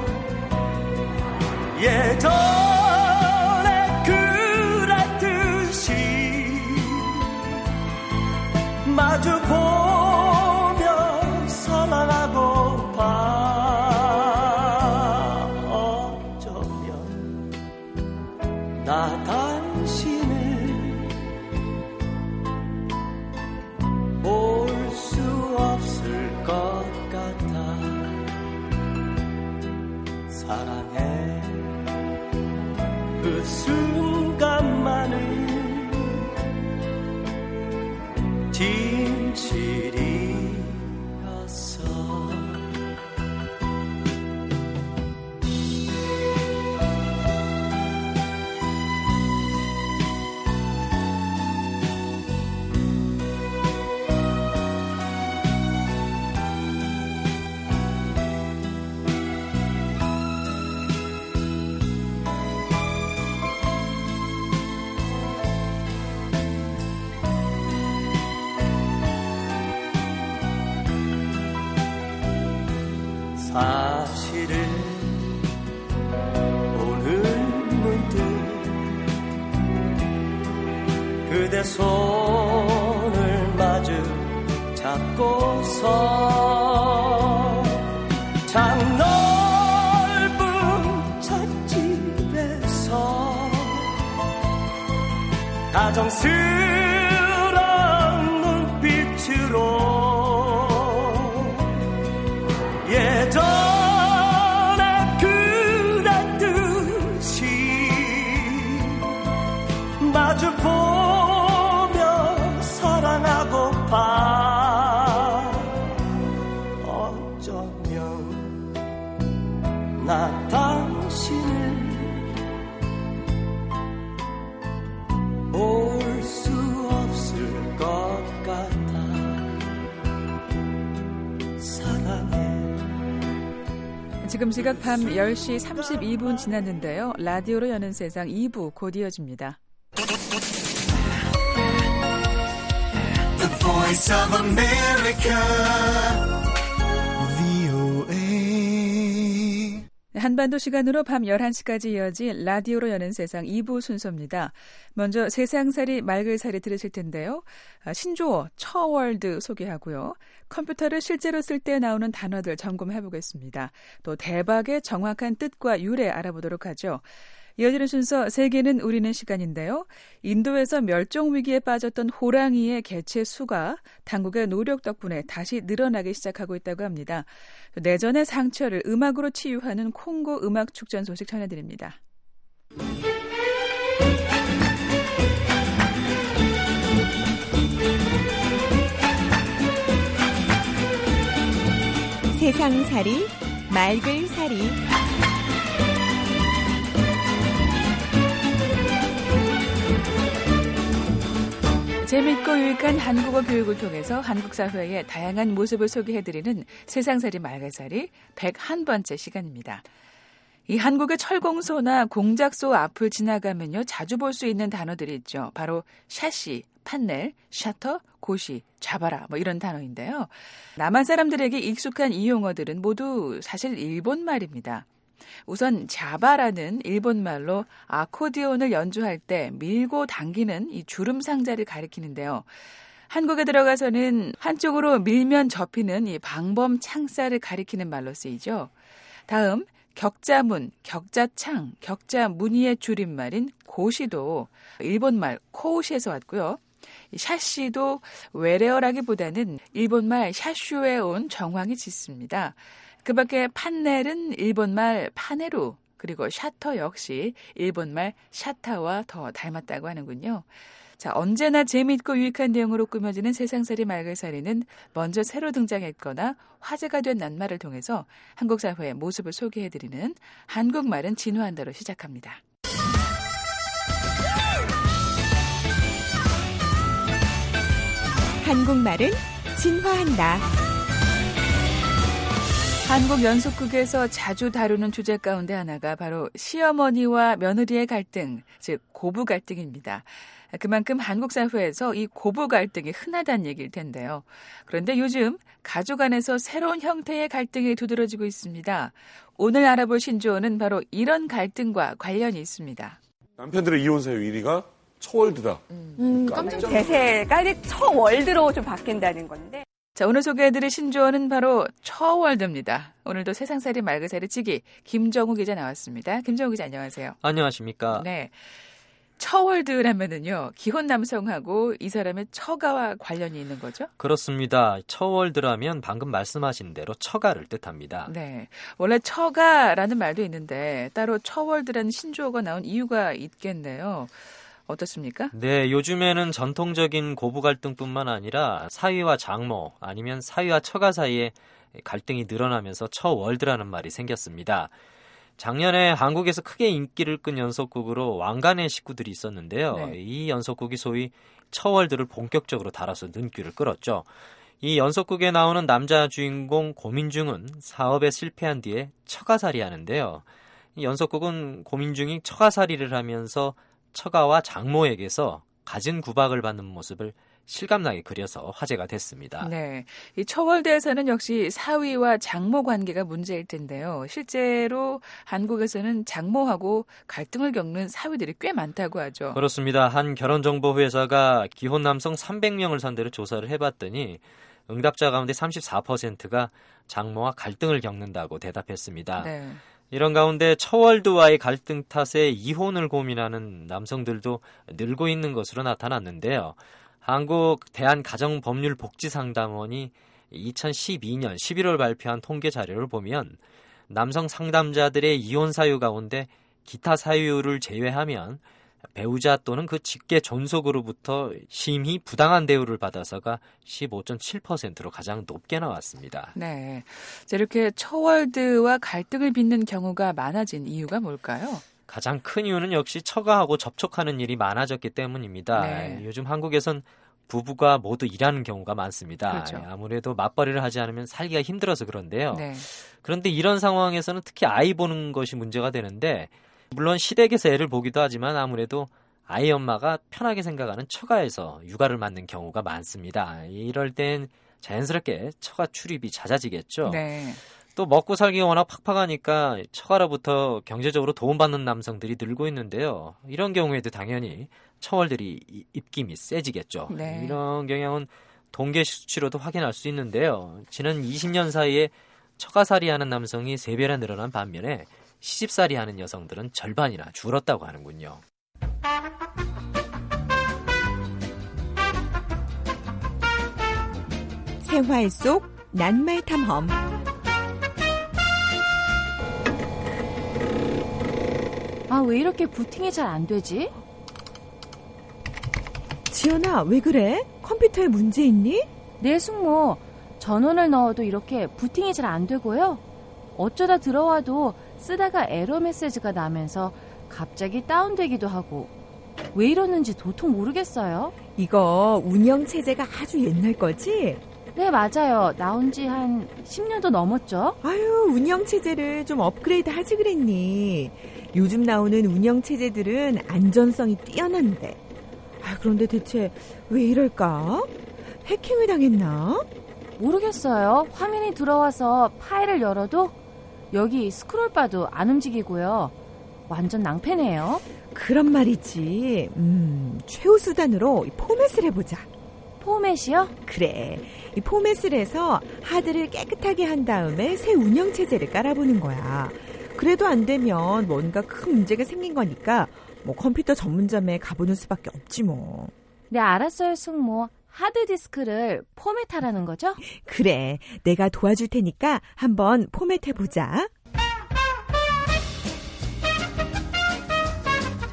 예전에 그랬듯이 마주보며 사랑하고파 어쩌면 나 당신을 볼 수 없을 것 같아 사랑해 그 순간만은 진실이었어 사실은 오늘 문득 그대 손을 마주 잡고서 참 넓은 찻집에서 다정스러운 눈빛으로 예전에 그랬듯이 마주보며 사랑하고파 어쩌면 나 당신을 볼 수 없을 것 같아 사랑해 지금 시각 밤 10시 32분 지났는데요. 라디오로 여는 세상 2부 곧 이어집니다. The Voice of America, VOA. 한반도 시간으로 밤 11시까지 이어질 라디오로 여는 세상 2부 순서입니다. 먼저 세상살이 말글살이 들으실 텐데요. 신조어, 처월드 소개하고요. 컴퓨터를 실제로 쓸 때 나오는 단어들 점검해보겠습니다. 또 대박의 정확한 뜻과 유래 알아보도록 하죠. 이어지는 순서 세계는 우리는 시간인데요. 인도에서 멸종위기에 빠졌던 호랑이의 개체 수가 당국의 노력 덕분에 다시 늘어나기 시작하고 있다고 합니다. 내전의 상처를 음악으로 치유하는 콩고 음악 축전 소식 전해드립니다. 세상살이 말글살이 재미있고 유익한 한국어 교육을 통해서 한국 사회의 다양한 모습을 소개해드리는 세상살이 말글살이 101번째 시간입니다. 이 한국의 철공소나 공작소 앞을 지나가면요 자주 볼 수 있는 단어들이 있죠. 바로 샤시, 판넬, 셔터, 고시, 잡아라 뭐 이런 단어인데요. 남한 사람들에게 익숙한 이 용어들은 모두 사실 일본 말입니다. 우선 자바라는 일본말로 아코디온을 연주할 때 밀고 당기는 이 주름 상자를 가리키는데요. 한국에 들어가서는 한쪽으로 밀면 접히는 이 방범 창살을 가리키는 말로 쓰이죠. 다음 격자문, 격자창, 격자무늬의 줄임말인 고시도 일본말 코우시에서 왔고요. 샤시도 외래어라기보다는 일본말 샤슈에 온 정황이 짙습니다. 그 밖에 판넬은 일본말 파네루, 그리고 샤터 역시 일본말 샤타와 더 닮았다고 하는군요. 자, 언제나 재미있고 유익한 내용으로 꾸며지는 세상살이 말글살이는 먼저 새로 등장했거나 화제가 된 낱말을 통해서 한국 사회의 모습을 소개해드리는 한국말은 진화한다로 시작합니다. 한국말은 진화한다. 한국 연속극에서 자주 다루는 주제 가운데 하나가 바로 시어머니와 며느리의 갈등, 즉 고부 갈등입니다. 그만큼 한국 사회에서 이 고부 갈등이 흔하다는 얘기일 텐데요. 그런데 요즘 가족 안에서 새로운 형태의 갈등이 두드러지고 있습니다. 오늘 알아볼 신조어는 바로 이런 갈등과 관련이 있습니다. 남편들의 이혼 사유 1위가 처월드다. 대세가 처월드로 좀 바뀐다는 건데. 자, 오늘 소개해드릴 신조어는 바로 처월드입니다. 오늘도 세상살이 말그살이 찌기 김정우 기자 나왔습니다. 김정우 기자 안녕하세요. 안녕하십니까. 네, 처월드라면은요 기혼 남성하고 이 사람의 처가와 관련이 있는 거죠? 그렇습니다. 처월드라면 방금 말씀하신 대로 처가를 뜻합니다. 네, 원래 처가라는 말도 있는데 따로 처월드라는 신조어가 나온 이유가 있겠네요. 어떻습니까? 네, 요즘에는 전통적인 고부 갈등뿐만 아니라 사위와 장모 아니면 사위와 처가 사이에 갈등이 늘어나면서 처월드라는 말이 생겼습니다. 작년에 한국에서 크게 인기를 끈 연속극으로 왕관의 식구들이 있었는데요. 네. 이 연속극이 소위 처월드를 본격적으로 달아서 눈길을 끌었죠. 이 연속극에 나오는 남자 주인공 고민중은 사업에 실패한 뒤에 처가살이 하는데요. 이 연속극은 고민중이 처가살이를 하면서 처가와 장모에게서 갖은 구박을 받는 모습을 실감나게 그려서 화제가 됐습니다. 네, 이 처월드에서는 역시 사위와 장모 관계가 문제일 텐데요. 실제로 한국에서는 장모하고 갈등을 겪는 사위들이 꽤 많다고 하죠. 그렇습니다. 한 결혼정보회사가 기혼 남성 300명을 상대로 조사를 해봤더니 응답자 가운데 34%가 장모와 갈등을 겪는다고 대답했습니다. 네. 이런 가운데 처월드와의 갈등 탓에 이혼을 고민하는 남성들도 늘고 있는 것으로 나타났는데요. 한국 대한가정법률복지상담원이 2012년 11월 발표한 통계 자료를 보면 남성 상담자들의 이혼 사유 가운데 기타 사유를 제외하면 배우자 또는 그 직계 존속으로부터 심히 부당한 대우를 받아서가 15.7%로 가장 높게 나왔습니다. 네, 이렇게 처월드와 갈등을 빚는 경우가 많아진 이유가 뭘까요? 가장 큰 이유는 역시 처가하고 접촉하는 일이 많아졌기 때문입니다. 네. 요즘 한국에선 부부가 모두 일하는 경우가 많습니다. 그렇죠. 아무래도 맞벌이를 하지 않으면 살기가 힘들어서 그런데요. 네. 그런데 이런 상황에서는 특히 아이 보는 것이 문제가 되는데 물론 시댁에서 애를 보기도 하지만 아무래도 아이 엄마가 편하게 생각하는 처가에서 육아를 맡는 경우가 많습니다. 이럴 땐 자연스럽게 처가 출입이 잦아지겠죠. 네. 또 먹고 살기가 워낙 팍팍하니까 처가로부터 경제적으로 도움받는 남성들이 늘고 있는데요. 이런 경우에도 당연히 처월들이 입김이 세지겠죠. 네. 이런 경향은 통계 수치로도 확인할 수 있는데요. 지난 20년 사이에 처가살이 하는 남성이 3배나 늘어난 반면에 시집살이 하는 여성들은 절반이나 줄었다고 하는군요. 생활 속 낱말 탐험. 아, 왜 이렇게 부팅이 잘 안 되지? 지연아, 왜 그래? 컴퓨터에 문제 있니? 네, 숙모. 전원을 넣어도 이렇게 부팅이 잘 안 되고요. 어쩌다 들어와도 쓰다가 에러 메시지가 나면서 갑자기 다운되기도 하고 왜 이러는지 도통 모르겠어요. 이거 운영체제가 아주 옛날 거지? 네, 맞아요. 나온 지 한 10년도 넘었죠. 아유, 운영체제를 좀 업그레이드 하지 그랬니? 요즘 나오는 운영체제들은 안전성이 뛰어난데. 그런데 대체 왜 이럴까? 해킹을 당했나? 모르겠어요. 화면이 들어와서 파일을 열어도 여기 스크롤바도 안 움직이고요. 완전 낭패네요. 그런 말이지. 최후 수단으로 포맷을 해보자. 포맷이요? 그래. 이 포맷을 해서 하드를 깨끗하게 한 다음에 새 운영체제를 깔아보는 거야. 그래도 안 되면 뭔가 큰 문제가 생긴 거니까 컴퓨터 전문점에 가보는 수밖에 없지 뭐. 네, 알았어요, 숙모. 하드디스크를 포맷하라는 거죠? 그래, 내가 도와줄 테니까 한번 포맷해보자.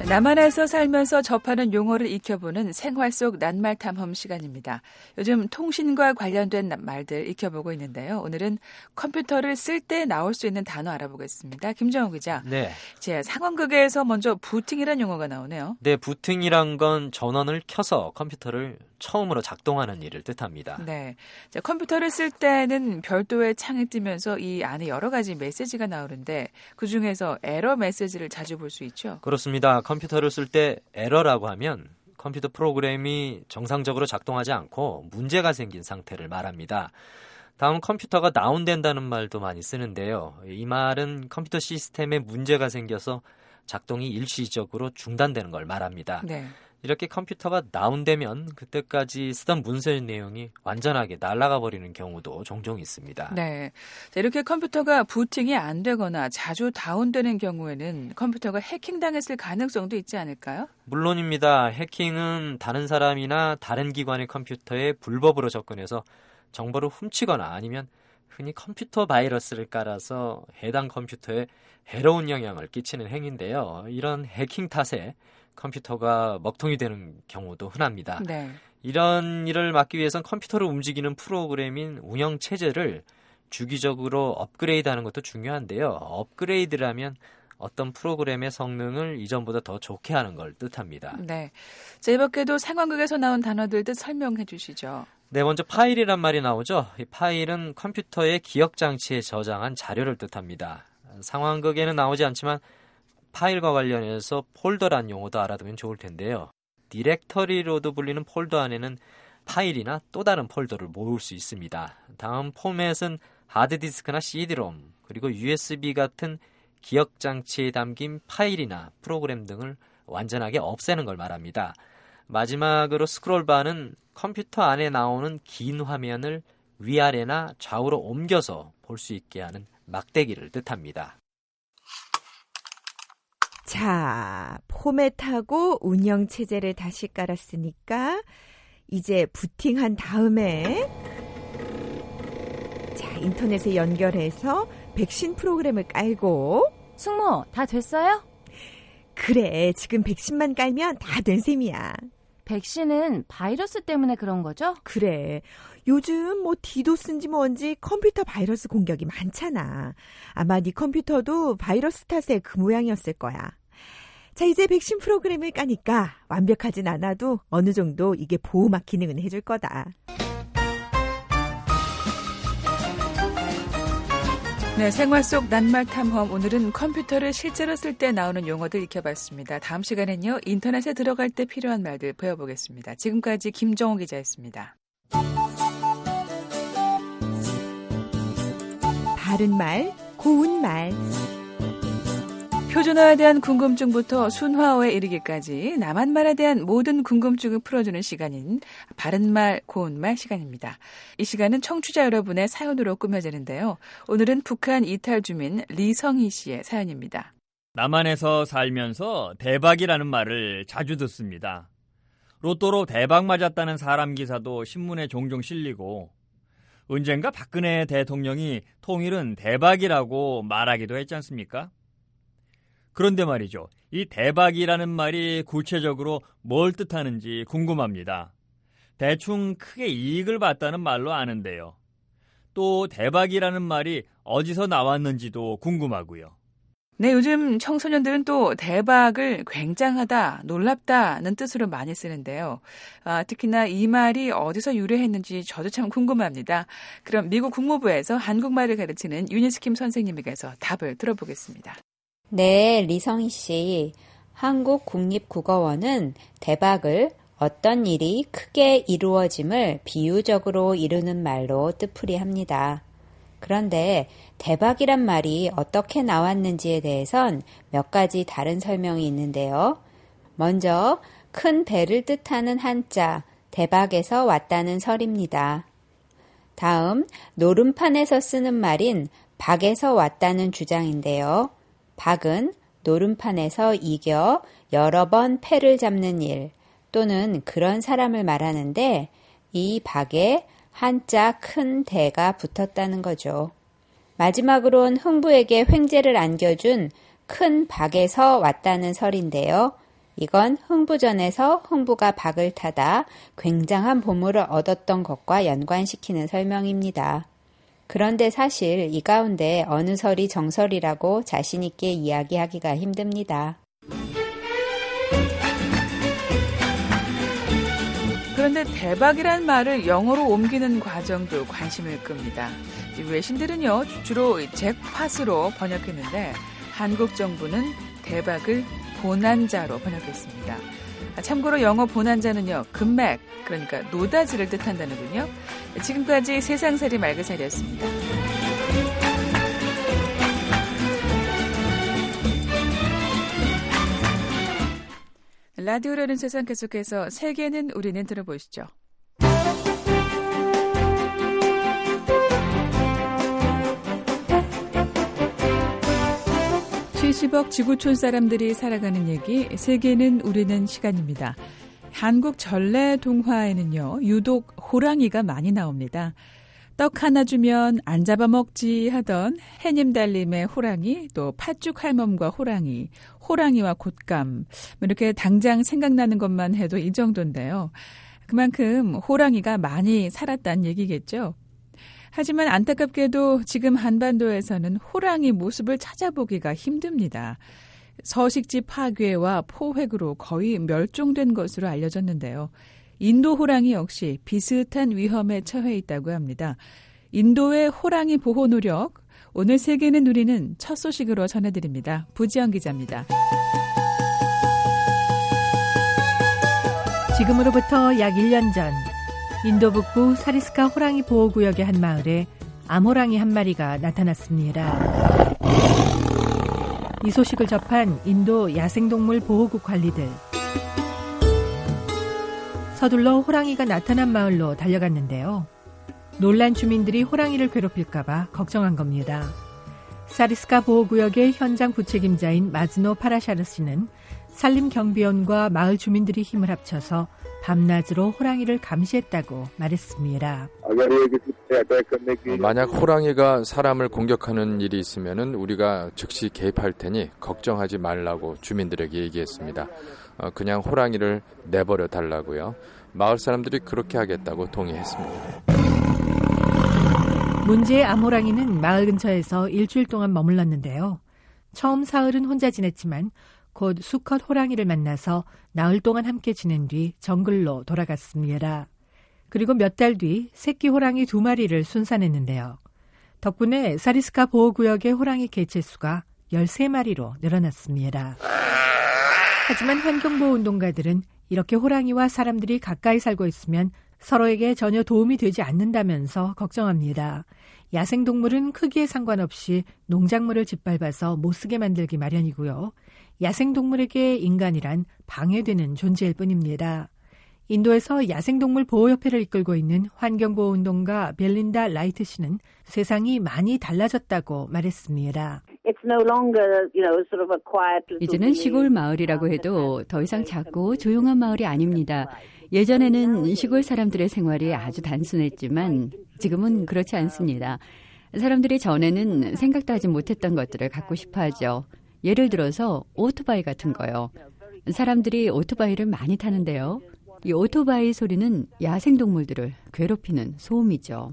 남한에서 살면서 접하는 용어를 익혀보는 생활 속 낱말 탐험 시간입니다. 요즘 통신과 관련된 말들 익혀보고 있는데요. 오늘은 컴퓨터를 쓸 때 나올 수 있는 단어 알아보겠습니다. 김정우 기자. 네. 제 상황극에서 먼저 부팅이라는 용어가 나오네요. 네, 부팅이란 건 전원을 켜서 컴퓨터를 처음으로 작동하는 일을 뜻합니다. 네. 자, 컴퓨터를 쓸 때는 별도의 창이 뜨면서 이 안에 여러 가지 메시지가 나오는데 그중에서 에러 메시지를 자주 볼 수 있죠. 그렇습니다. 컴퓨터를 쓸 때 에러라고 하면 컴퓨터 프로그램이 정상적으로 작동하지 않고 문제가 생긴 상태를 말합니다. 다음 컴퓨터가 다운된다는 말도 많이 쓰는데요. 이 말은 컴퓨터 시스템에 문제가 생겨서 작동이 일시적으로 중단되는 걸 말합니다. 네. 이렇게 컴퓨터가 다운되면 그때까지 쓰던 문서 내용이 완전하게 날아가 버리는 경우도 종종 있습니다. 네. 자, 이렇게 컴퓨터가 부팅이 안 되거나 자주 다운되는 경우에는 컴퓨터가 해킹당했을 가능성도 있지 않을까요? 물론입니다. 해킹은 다른 사람이나 다른 기관의 컴퓨터에 불법으로 접근해서 정보를 훔치거나 아니면 흔히 컴퓨터 바이러스를 깔아서 해당 컴퓨터에 해로운 영향을 끼치는 행위인데요. 이런 해킹 탓에 컴퓨터가 먹통이 되는 경우도 흔합니다. 네. 이런 일을 막기 위해서는 컴퓨터를 움직이는 프로그램인 운영체제를 주기적으로 업그레이드하는 것도 중요한데요. 업그레이드라면 어떤 프로그램의 성능을 이전보다 더 좋게 하는 걸 뜻합니다. 네. 자, 이 밖에도 상황극에서 나온 단어들 뜻 설명해 주시죠. 네, 먼저 파일이란 말이 나오죠. 이 파일은 컴퓨터의 기억장치에 저장한 자료를 뜻합니다. 상황극에는 나오지 않지만 파일과 관련해서 폴더란 용어도 알아두면 좋을 텐데요. 디렉터리로도 불리는 폴더 안에는 파일이나 또 다른 폴더를 모을 수 있습니다. 다음 포맷은 하드디스크나 CD롬 그리고 USB 같은 기억장치에 담긴 파일이나 프로그램 등을 완전하게 없애는 걸 말합니다. 마지막으로 스크롤바는 컴퓨터 안에 나오는 긴 화면을 위아래나 좌우로 옮겨서 볼 수 있게 하는 막대기를 뜻합니다. 자, 포맷하고 운영체제를 다시 깔았으니까 이제 부팅한 다음에 자, 인터넷에 연결해서 백신 프로그램을 깔고 숙모, 다 됐어요? 그래, 지금 백신만 깔면 다 된 셈이야. 백신은 바이러스 때문에 그런 거죠? 그래. 요즘 디도스인지 뭔지 컴퓨터 바이러스 공격이 많잖아. 아마 네 컴퓨터도 바이러스 탓에 그 모양이었을 거야. 자, 이제 백신 프로그램을 까니까 완벽하진 않아도 어느 정도 이게 보호막 기능은 해줄 거다. 네, 생활 속 낱말 탐험. 오늘은 컴퓨터를 실제로 쓸 때 나오는 용어들 익혀봤습니다. 다음 시간엔요, 인터넷에 들어갈 때 필요한 말들 배워보겠습니다. 지금까지 김정호 기자였습니다. 바른 말, 고운 말. 표준어에 대한 궁금증부터 순화어에 이르기까지 남한말에 대한 모든 궁금증을 풀어주는 시간인 바른말 고운말 시간입니다. 이 시간은 청취자 여러분의 사연으로 꾸며지는데요. 오늘은 북한 이탈 주민 리성희 씨의 사연입니다. 남한에서 살면서 대박이라는 말을 자주 듣습니다. 로또로 대박 맞았다는 사람 기사도 신문에 종종 실리고 언젠가 박근혜 대통령이 통일은 대박이라고 말하기도 했지 않습니까? 그런데 말이죠. 이 대박이라는 말이 구체적으로 뭘 뜻하는지 궁금합니다. 대충 크게 이익을 봤다는 말로 아는데요. 또 대박이라는 말이 어디서 나왔는지도 궁금하고요. 네, 요즘 청소년들은 또 대박을 굉장하다, 놀랍다는 뜻으로 많이 쓰는데요. 특히나 이 말이 어디서 유래했는지 저도 참 궁금합니다. 그럼 미국 국무부에서 한국말을 가르치는 유니스킴 선생님에게서 답을 들어보겠습니다. 네, 리성희 씨. 한국국립국어원은 대박을 어떤 일이 크게 이루어짐을 비유적으로 이루는 말로 뜻풀이합니다. 그런데 대박이란 말이 어떻게 나왔는지에 대해선 몇 가지 다른 설명이 있는데요. 먼저 큰 배를 뜻하는 한자 대박에서 왔다는 설입니다. 다음 노름판에서 쓰는 말인 박에서 왔다는 주장인데요. 박은 노름판에서 이겨 여러 번 패를 잡는 일 또는 그런 사람을 말하는데 이 박에 한자 큰 대가 붙었다는 거죠. 마지막으론 흥부에게 횡재를 안겨준 큰 박에서 왔다는 설인데요. 이건 흥부전에서 흥부가 박을 타다 굉장한 보물을 얻었던 것과 연관시키는 설명입니다. 그런데 사실 이 가운데 어느 설이 정설이라고 자신 있게 이야기하기가 힘듭니다. 그런데 대박이란 말을 영어로 옮기는 과정도 관심을 끕니다. 외신들은요, 주로 잭팟으로 번역했는데 한국 정부는 대박을 보난자로 번역했습니다. 참고로 영어 보난자는요, 금맥, 그러니까 노다지를 뜻한다는군요. 지금까지 세상살이 말그살이었습니다. 라디오라는 세상 계속해서 세계는 우리는 들어보시죠. 70억 지구촌 사람들이 살아가는 얘기, 세계는 우리는 시간입니다. 한국 전래 동화에는요, 유독 호랑이가 많이 나옵니다. 떡 하나 주면 안 잡아먹지 하던 해님 달림의 호랑이, 또 팥죽 할멈과 호랑이, 호랑이와 곶감, 이렇게 당장 생각나는 것만 해도 이 정도인데요. 그만큼 호랑이가 많이 살았다는 얘기겠죠. 하지만 안타깝게도 지금 한반도에서는 호랑이 모습을 찾아보기가 힘듭니다. 서식지 파괴와 포획으로 거의 멸종된 것으로 알려졌는데요. 인도 호랑이 역시 비슷한 위험에 처해 있다고 합니다. 인도의 호랑이 보호 노력, 오늘 세계는 우리는 첫 소식으로 전해드립니다. 부지영 기자입니다. 지금으로부터 약 1년 전 인도 북부 사리스카 호랑이 보호구역의 한 마을에 암호랑이 한 마리가 나타났습니다. 이 소식을 접한 인도 야생동물 보호국 관리들. 서둘러 호랑이가 나타난 마을로 달려갔는데요. 놀란 주민들이 호랑이를 괴롭힐까봐 걱정한 겁니다. 사리스카 보호구역의 현장 부책임자인 마즈노 파라샤르 씨는 산림경비원과 마을 주민들이 힘을 합쳐서 밤낮으로 호랑이를 감시했다고 말했습니다. 만약 호랑이가 사람을 공격하는 일이 있으면 우리가 즉시 개입할 테니 걱정하지 말라고 주민들에게 얘기했습니다. 그냥 호랑이를 내버려 달라고요. 마을 사람들이 그렇게 하겠다고 동의했습니다. 문제의 암호랑이는 마을 근처에서 일주일 동안 머물렀는데요. 처음 사흘은 혼자 지냈지만 곧 수컷 호랑이를 만나서 나흘 동안 함께 지낸 뒤 정글로 돌아갔습니다. 그리고 몇 달 뒤 새끼 호랑이 2마리를 순산했는데요. 덕분에 사리스카 보호구역의 호랑이 개체수가 13마리로 늘어났습니다. 하지만 환경보호운동가들은 이렇게 호랑이와 사람들이 가까이 살고 있으면 서로에게 전혀 도움이 되지 않는다면서 걱정합니다. 야생동물은 크기에 상관없이 농작물을 짓밟아서 못쓰게 만들기 마련이고요. 야생동물에게 인간이란 방해되는 존재일 뿐입니다. 인도에서 야생동물 보호협회를 이끌고 있는 환경보호운동가 벨린다 라이트 씨는 세상이 많이 달라졌다고 말했습니다. 이제는 시골 마을이라고 해도 더 이상 작고 조용한 마을이 아닙니다. 예전에는 시골 사람들의 생활이 아주 단순했지만 지금은 그렇지 않습니다. 사람들이 전에는 생각도 하지 못했던 것들을 갖고 싶어 하죠. 예를 들어서 오토바이 같은 거요. 사람들이 오토바이를 많이 타는데요. 이 오토바이 소리는 야생동물들을 괴롭히는 소음이죠.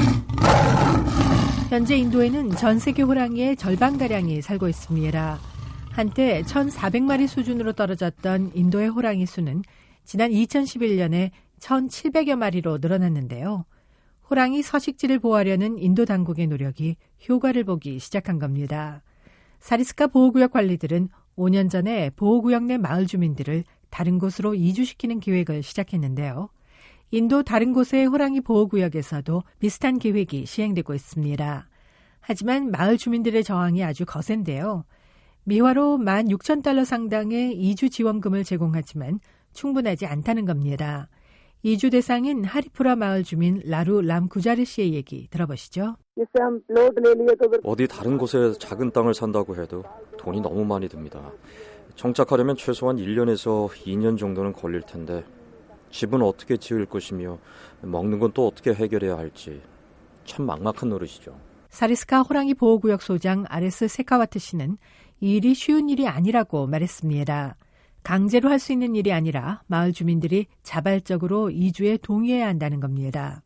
현재 인도에는 전 세계 호랑이의 절반가량이 살고 있습니다. 한때 1,400마리 수준으로 떨어졌던 인도의 호랑이 수는 지난 2011년에 1,700여 마리로 늘어났는데요. 호랑이 서식지를 보호하려는 인도 당국의 노력이 효과를 보기 시작한 겁니다. 사리스카 보호구역 관리들은 5년 전에 보호구역 내 마을 주민들을 다른 곳으로 이주시키는 계획을 시작했는데요. 인도 다른 곳의 호랑이 보호구역에서도 비슷한 계획이 시행되고 있습니다. 하지만 마을 주민들의 저항이 아주 거센데요. 미화로 $16,000 상당의 이주 지원금을 제공하지만 충분하지 않다는 겁니다. 이주 대상인 하리푸라 마을 주민 라루 람구자르 씨의 얘기 들어보시죠. 어디 다른 곳에 작은 땅을 산다고 해도 돈이 너무 많이 듭니다. 정착하려면 최소한 1년에서 2년 정도는 걸릴 텐데 집은 어떻게 지을 것이며 먹는 건 또 어떻게 해결해야 할지 참 막막한 노릇이죠. 사리스카 호랑이 보호구역 소장 아레스 세카와트 씨는 이 일이 쉬운 일이 아니라고 말했습니다. 강제로 할 수 있는 일이 아니라 마을 주민들이 자발적으로 이주에 동의해야 한다는 겁니다.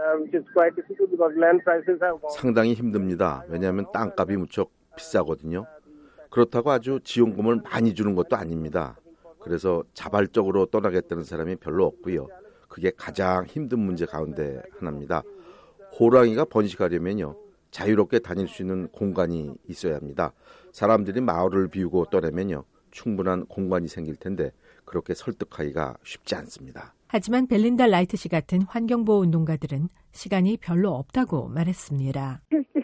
상당히 힘듭니다. 왜냐하면 땅값이 무척 비싸거든요. 그렇다고 아주 지원금을 많이 주는 것도 아닙니다. 그래서 자발적으로 떠나겠다는 사람이 별로 없고요. 그게 가장 힘든 문제 가운데 하나입니다. 호랑이가 번식하려면요, 자유롭게 다닐 수 있는 공간이 있어야 합니다. 사람들이 마을을 비우고 떠나면요, 충분한 공간이 생길 텐데 그렇게 설득하기가 쉽지 않습니다. 하지만 벨린다 라이트 씨 같은 환경보호 운동가들은 시간이 별로 없다고 말했습니다.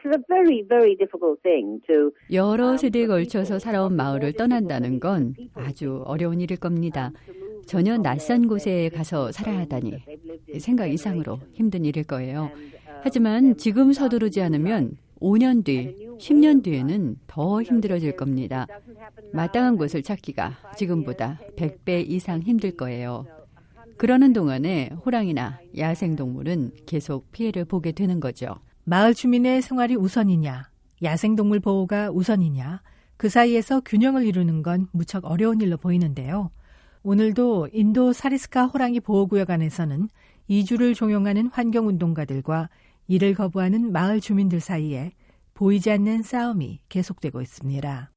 여러 세대에 걸쳐서 살아온 마을을 떠난다는 건 아주 어려운 일일 겁니다. 전혀 낯선 곳에 가서 살아야 하다니 생각 이상으로 힘든 일일 거예요. 하지만 지금 서두르지 않으면 5년 뒤, 10년 뒤에는 더 힘들어질 겁니다. 마땅한 곳을 찾기가 지금보다 100배 이상 힘들 거예요. 그러는 동안에 호랑이나 야생동물은 계속 피해를 보게 되는 거죠. 마을 주민의 생활이 우선이냐, 야생동물 보호가 우선이냐, 그 사이에서 균형을 이루는 건 무척 어려운 일로 보이는데요. 오늘도 인도 사리스카 호랑이 보호구역 안에서는 이주를 종용하는 환경운동가들과 이를 거부하는 마을 주민들 사이에 보이지 않는 싸움이 계속되고 있습니다.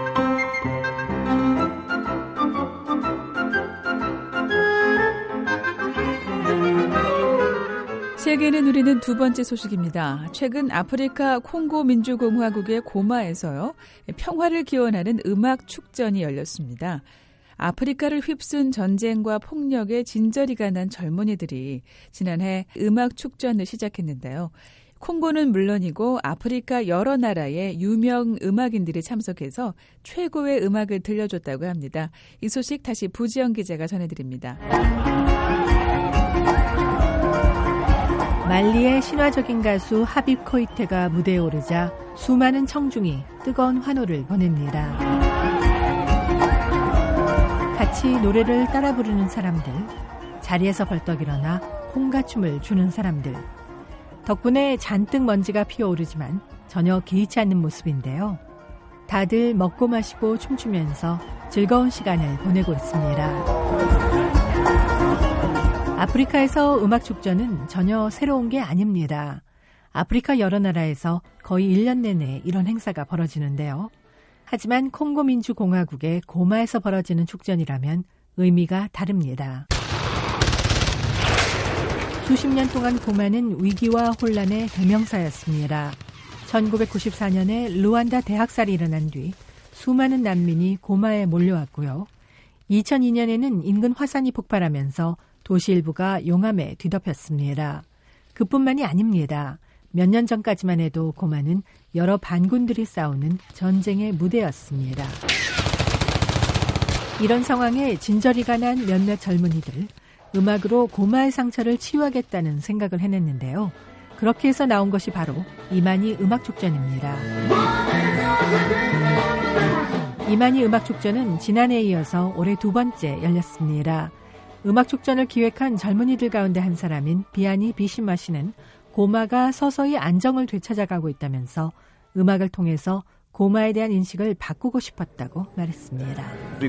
세계를 누리는 두 번째 소식입니다. 최근 아프리카 콩고 민주공화국의 고마에서요, 평화를 기원하는 음악 축전이 열렸습니다. 아프리카를 휩쓴 전쟁과 폭력에 진저리가 난 젊은이들이 지난해 음악 축전을 시작했는데요. 콩고는 물론이고 아프리카 여러 나라의 유명 음악인들이 참석해서 최고의 음악을 들려줬다고 합니다. 이 소식 다시 부지영 기자가 전해드립니다. 말리의 신화적인 가수 하빕 코이테가 무대에 오르자 수많은 청중이 뜨거운 환호를 보냅니다. 같이 노래를 따라 부르는 사람들, 자리에서 벌떡 일어나 홍가춤을 추는 사람들. 덕분에 잔뜩 먼지가 피어오르지만 전혀 개의치 않는 모습인데요. 다들 먹고 마시고 춤추면서 즐거운 시간을 보내고 있습니다. 아프리카에서 음악 축전은 전혀 새로운 게 아닙니다. 아프리카 여러 나라에서 거의 1년 내내 이런 행사가 벌어지는데요. 하지만 콩고 민주공화국의 고마에서 벌어지는 축전이라면 의미가 다릅니다. 수십 년 동안 고마는 위기와 혼란의 대명사였습니다. 1994년에 루안다 대학살이 일어난 뒤 수많은 난민이 고마에 몰려왔고요. 2002년에는 인근 화산이 폭발하면서 도시 일부가 용암에 뒤덮였습니다. 그뿐만이 아닙니다. 몇 년 전까지만 해도 고마는 여러 반군들이 싸우는 전쟁의 무대였습니다. 이런 상황에 진저리가 난 몇몇 젊은이들, 음악으로 고마의 상처를 치유하겠다는 생각을 해냈는데요. 그렇게 해서 나온 것이 바로 이만희 음악축전입니다. 이만희 음악축전은 지난해에 이어서 올해 두 번째 열렸습니다. 음악축전을 기획한 젊은이들 가운데 한 사람인 비아니 비시마 씨는 고마가 서서히 안정을 되찾아가고 있다면서 음악을 통해서 고마에 대한 인식을 바꾸고 싶었다고 말했습니다.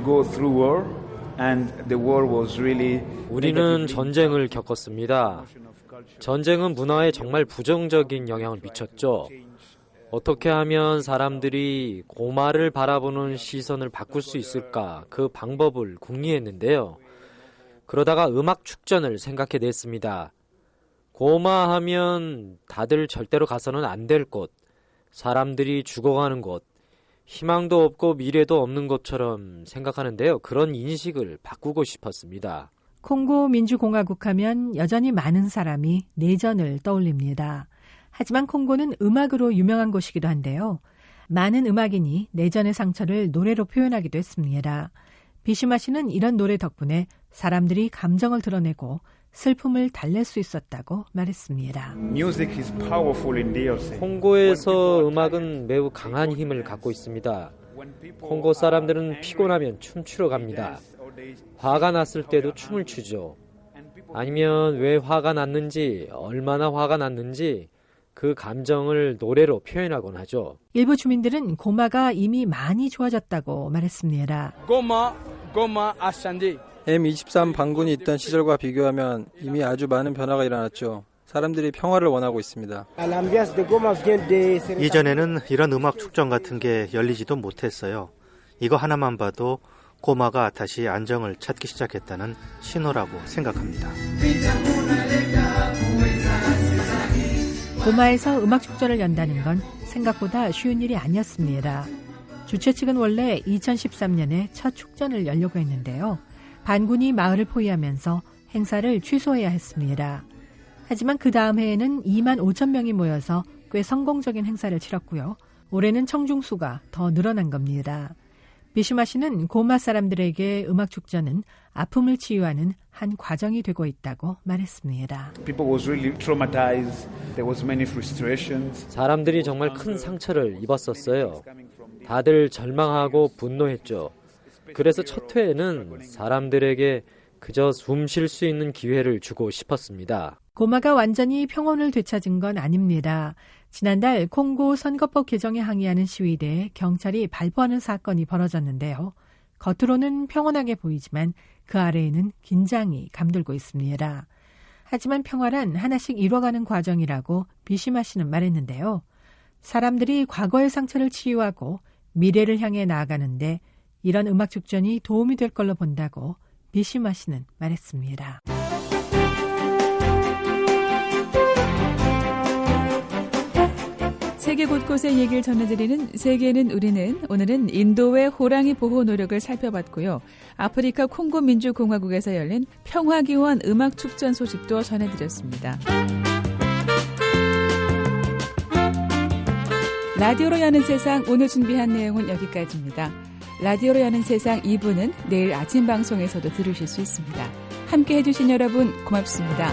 우리는 전쟁을 겪었습니다. 전쟁은 문화에 정말 부정적인 영향을 미쳤죠. 어떻게 하면 사람들이 고마를 바라보는 시선을 바꿀 수 있을까, 그 방법을 궁리했는데요. 그러다가 음악 축전을 생각해냈습니다. 고마 하면 다들 절대로 가서는 안 될 곳, 사람들이 죽어가는 곳, 희망도 없고 미래도 없는 것처럼 생각하는데요. 그런 인식을 바꾸고 싶었습니다. 콩고 민주공화국 하면 여전히 많은 사람이 내전을 떠올립니다. 하지만 콩고는 음악으로 유명한 곳이기도 한데요. 많은 음악인이 내전의 상처를 노래로 표현하기도 했습니다. 비시마 씨는 이런 노래 덕분에 사람들이 감정을 드러내고 슬픔을 달랠 수 있었다고 말했습니다. 콩고에서 음악은 매우 강한 힘을 갖고 있습니다. 콩고 사람들은 피곤하면 춤추러 갑니다. 화가 났을 때도 춤을 추죠. 아니면 왜 화가 났는지, 얼마나 화가 났는지 그 감정을 노래로 표현하곤 하죠. 일부 주민들은 고마가 이미 많이 좋아졌다고 말했습니다. M23 반군이 있던 시절과 비교하면 이미 아주 많은 변화가 일어났죠. 사람들이 평화를 원하고 있습니다. 이전에는 이런 음악 축전 같은 게 열리지도 못했어요. 이거 하나만 봐도 고마가 다시 안정을 찾기 시작했다는 신호라고 생각합니다. 고마에서 음악 축전을 연다는 건 생각보다 쉬운 일이 아니었습니다. 주최 측은 원래 2013년에 첫 축전을 열려고 했는데요. 반군이 마을을 포위하면서 행사를 취소해야 했습니다. 하지만 그 다음 해에는 2만 5천 명이 모여서 꽤 성공적인 행사를 치렀고요. 올해는 청중수가 더 늘어난 겁니다. 비슈마 씨는 고마 사람들에게 음악 축전은 아픔을 치유하는 한 과정이 되고 있다고 말했습니다. 사람들이 정말 큰 상처를 입었었어요. 다들 절망하고 분노했죠. 그래서 첫 회에는 사람들에게 그저 숨 쉴 수 있는 기회를 주고 싶었습니다. 고마가 완전히 평온을 되찾은 건 아닙니다. 지난달 콩고 선거법 개정에 항의하는 시위대에 경찰이 발포하는 사건이 벌어졌는데요. 겉으로는 평온하게 보이지만 그 아래에는 긴장이 감돌고 있습니다. 하지만 평화란 하나씩 이뤄가는 과정이라고 비시마 씨는 말했는데요. 사람들이 과거의 상처를 치유하고 미래를 향해 나아가는데 이런 음악 축전이 도움이 될 걸로 본다고 비시마 씨는 말했습니다. 세계 곳곳의 얘기를 전해드리는 세계는 우리는 오늘은 인도의 호랑이 보호 노력을 살펴봤고요. 아프리카 콩고 민주공화국에서 열린 평화기원 음악 축전 소식도 전해드렸습니다. 라디오로 여는 세상 오늘 준비한 내용은 여기까지입니다. 라디오로 여는 세상 2부는 내일 아침 방송에서도 들으실 수 있습니다. 함께 해주신 여러분 고맙습니다.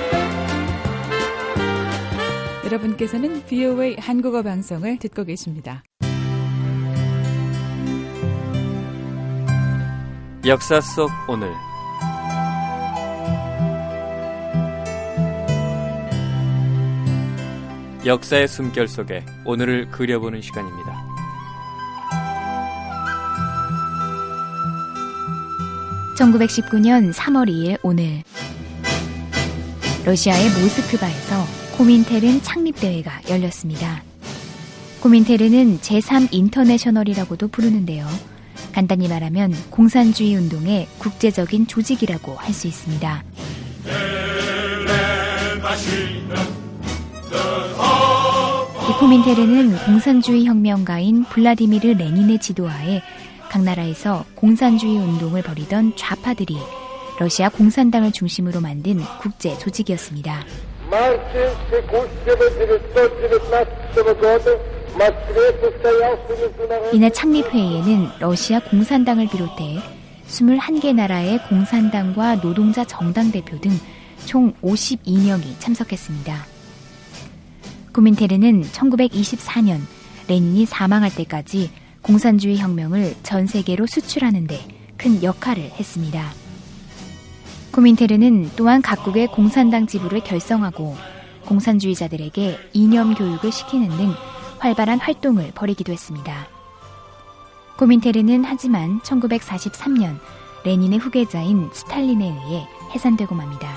여러분께서는 VOA 한국어 방송을 듣고 계십니다. 역사 속 오늘 역사의 숨결 속에 오늘을 그려보는 시간입니다. (1919년 3월 2일) 오늘 러시아의 모스크바에서 코민테른 창립대회가 열렸습니다. 코민테른은 제3인터내셔널이라고도 부르는데요. 간단히 말하면 공산주의 운동의 국제적인 조직이라고 할 수 있습니다. 이 코민테른은 공산주의 혁명가인 블라디미르 레닌의 지도하에 각 나라에서 공산주의 운동을 벌이던 좌파들이 러시아 공산당을 중심으로 만든 국제 조직이었습니다. 이날 창립회의에는 러시아 공산당을 비롯해 21개 나라의 공산당과 노동자 정당 대표 등 총 52명이 참석했습니다. 코민테른은 1924년 레닌이 사망할 때까지 공산주의 혁명을 전 세계로 수출하는 데 큰 역할을 했습니다. 코민테른은 또한 각국의 공산당 지부를 결성하고 공산주의자들에게 이념 교육을 시키는 등 활발한 활동을 벌이기도 했습니다. 코민테른은 하지만 1943년 레닌의 후계자인 스탈린에 의해 해산되고 맙니다.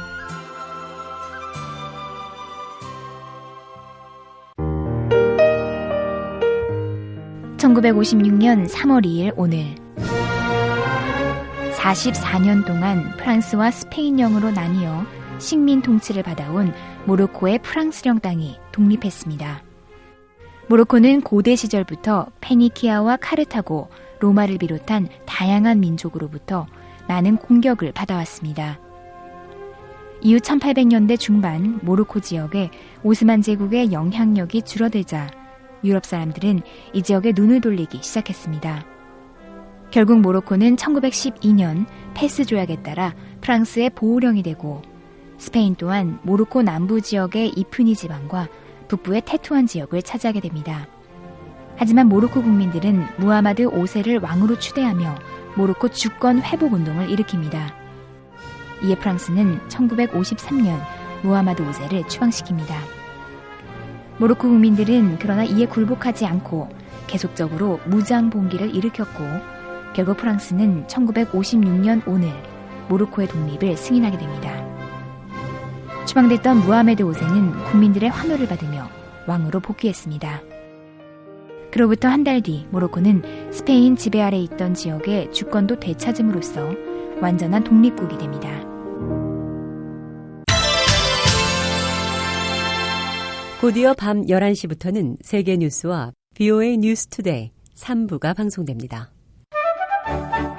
(1956년 3월 2일) 오늘 44년 동안 프랑스와 스페인령으로 나뉘어 식민 통치를 받아온 모로코의 프랑스령 땅이 독립했습니다. 모로코는 고대 시절부터 페니키아와 카르타고, 로마를 비롯한 다양한 민족으로부터 많은 공격을 받아왔습니다. 이후 1800년대 중반 모로코 지역에 오스만 제국의 영향력이 줄어들자 유럽 사람들은 이 지역에 눈을 돌리기 시작했습니다. 결국 모로코는 1912년 페스 조약에 따라 프랑스의 보호령이 되고 스페인 또한 모로코 남부 지역의 이프니 지방과 북부의 테투안 지역을 차지하게 됩니다. 하지만 모로코 국민들은 무하마드 5세를 왕으로 추대하며 모로코 주권 회복 운동을 일으킵니다. 이에 프랑스는 1953년 무하마드 5세를 추방시킵니다. 모로코 국민들은 그러나 이에 굴복하지 않고 계속적으로 무장 봉기를 일으켰고 결국 프랑스는 1956년 오늘 모로코의 독립을 승인하게 됩니다. 추방됐던 무하메드 5세는 국민들의 환호를 받으며 왕으로 복귀했습니다. 그로부터 한 달 뒤 모로코는 스페인 지배 아래 있던 지역의 주권도 되찾음으로써 완전한 독립국이 됩니다. 곧이어 밤 11시부터는 세계 뉴스와 VOA 뉴스 투데이 3부가 방송됩니다.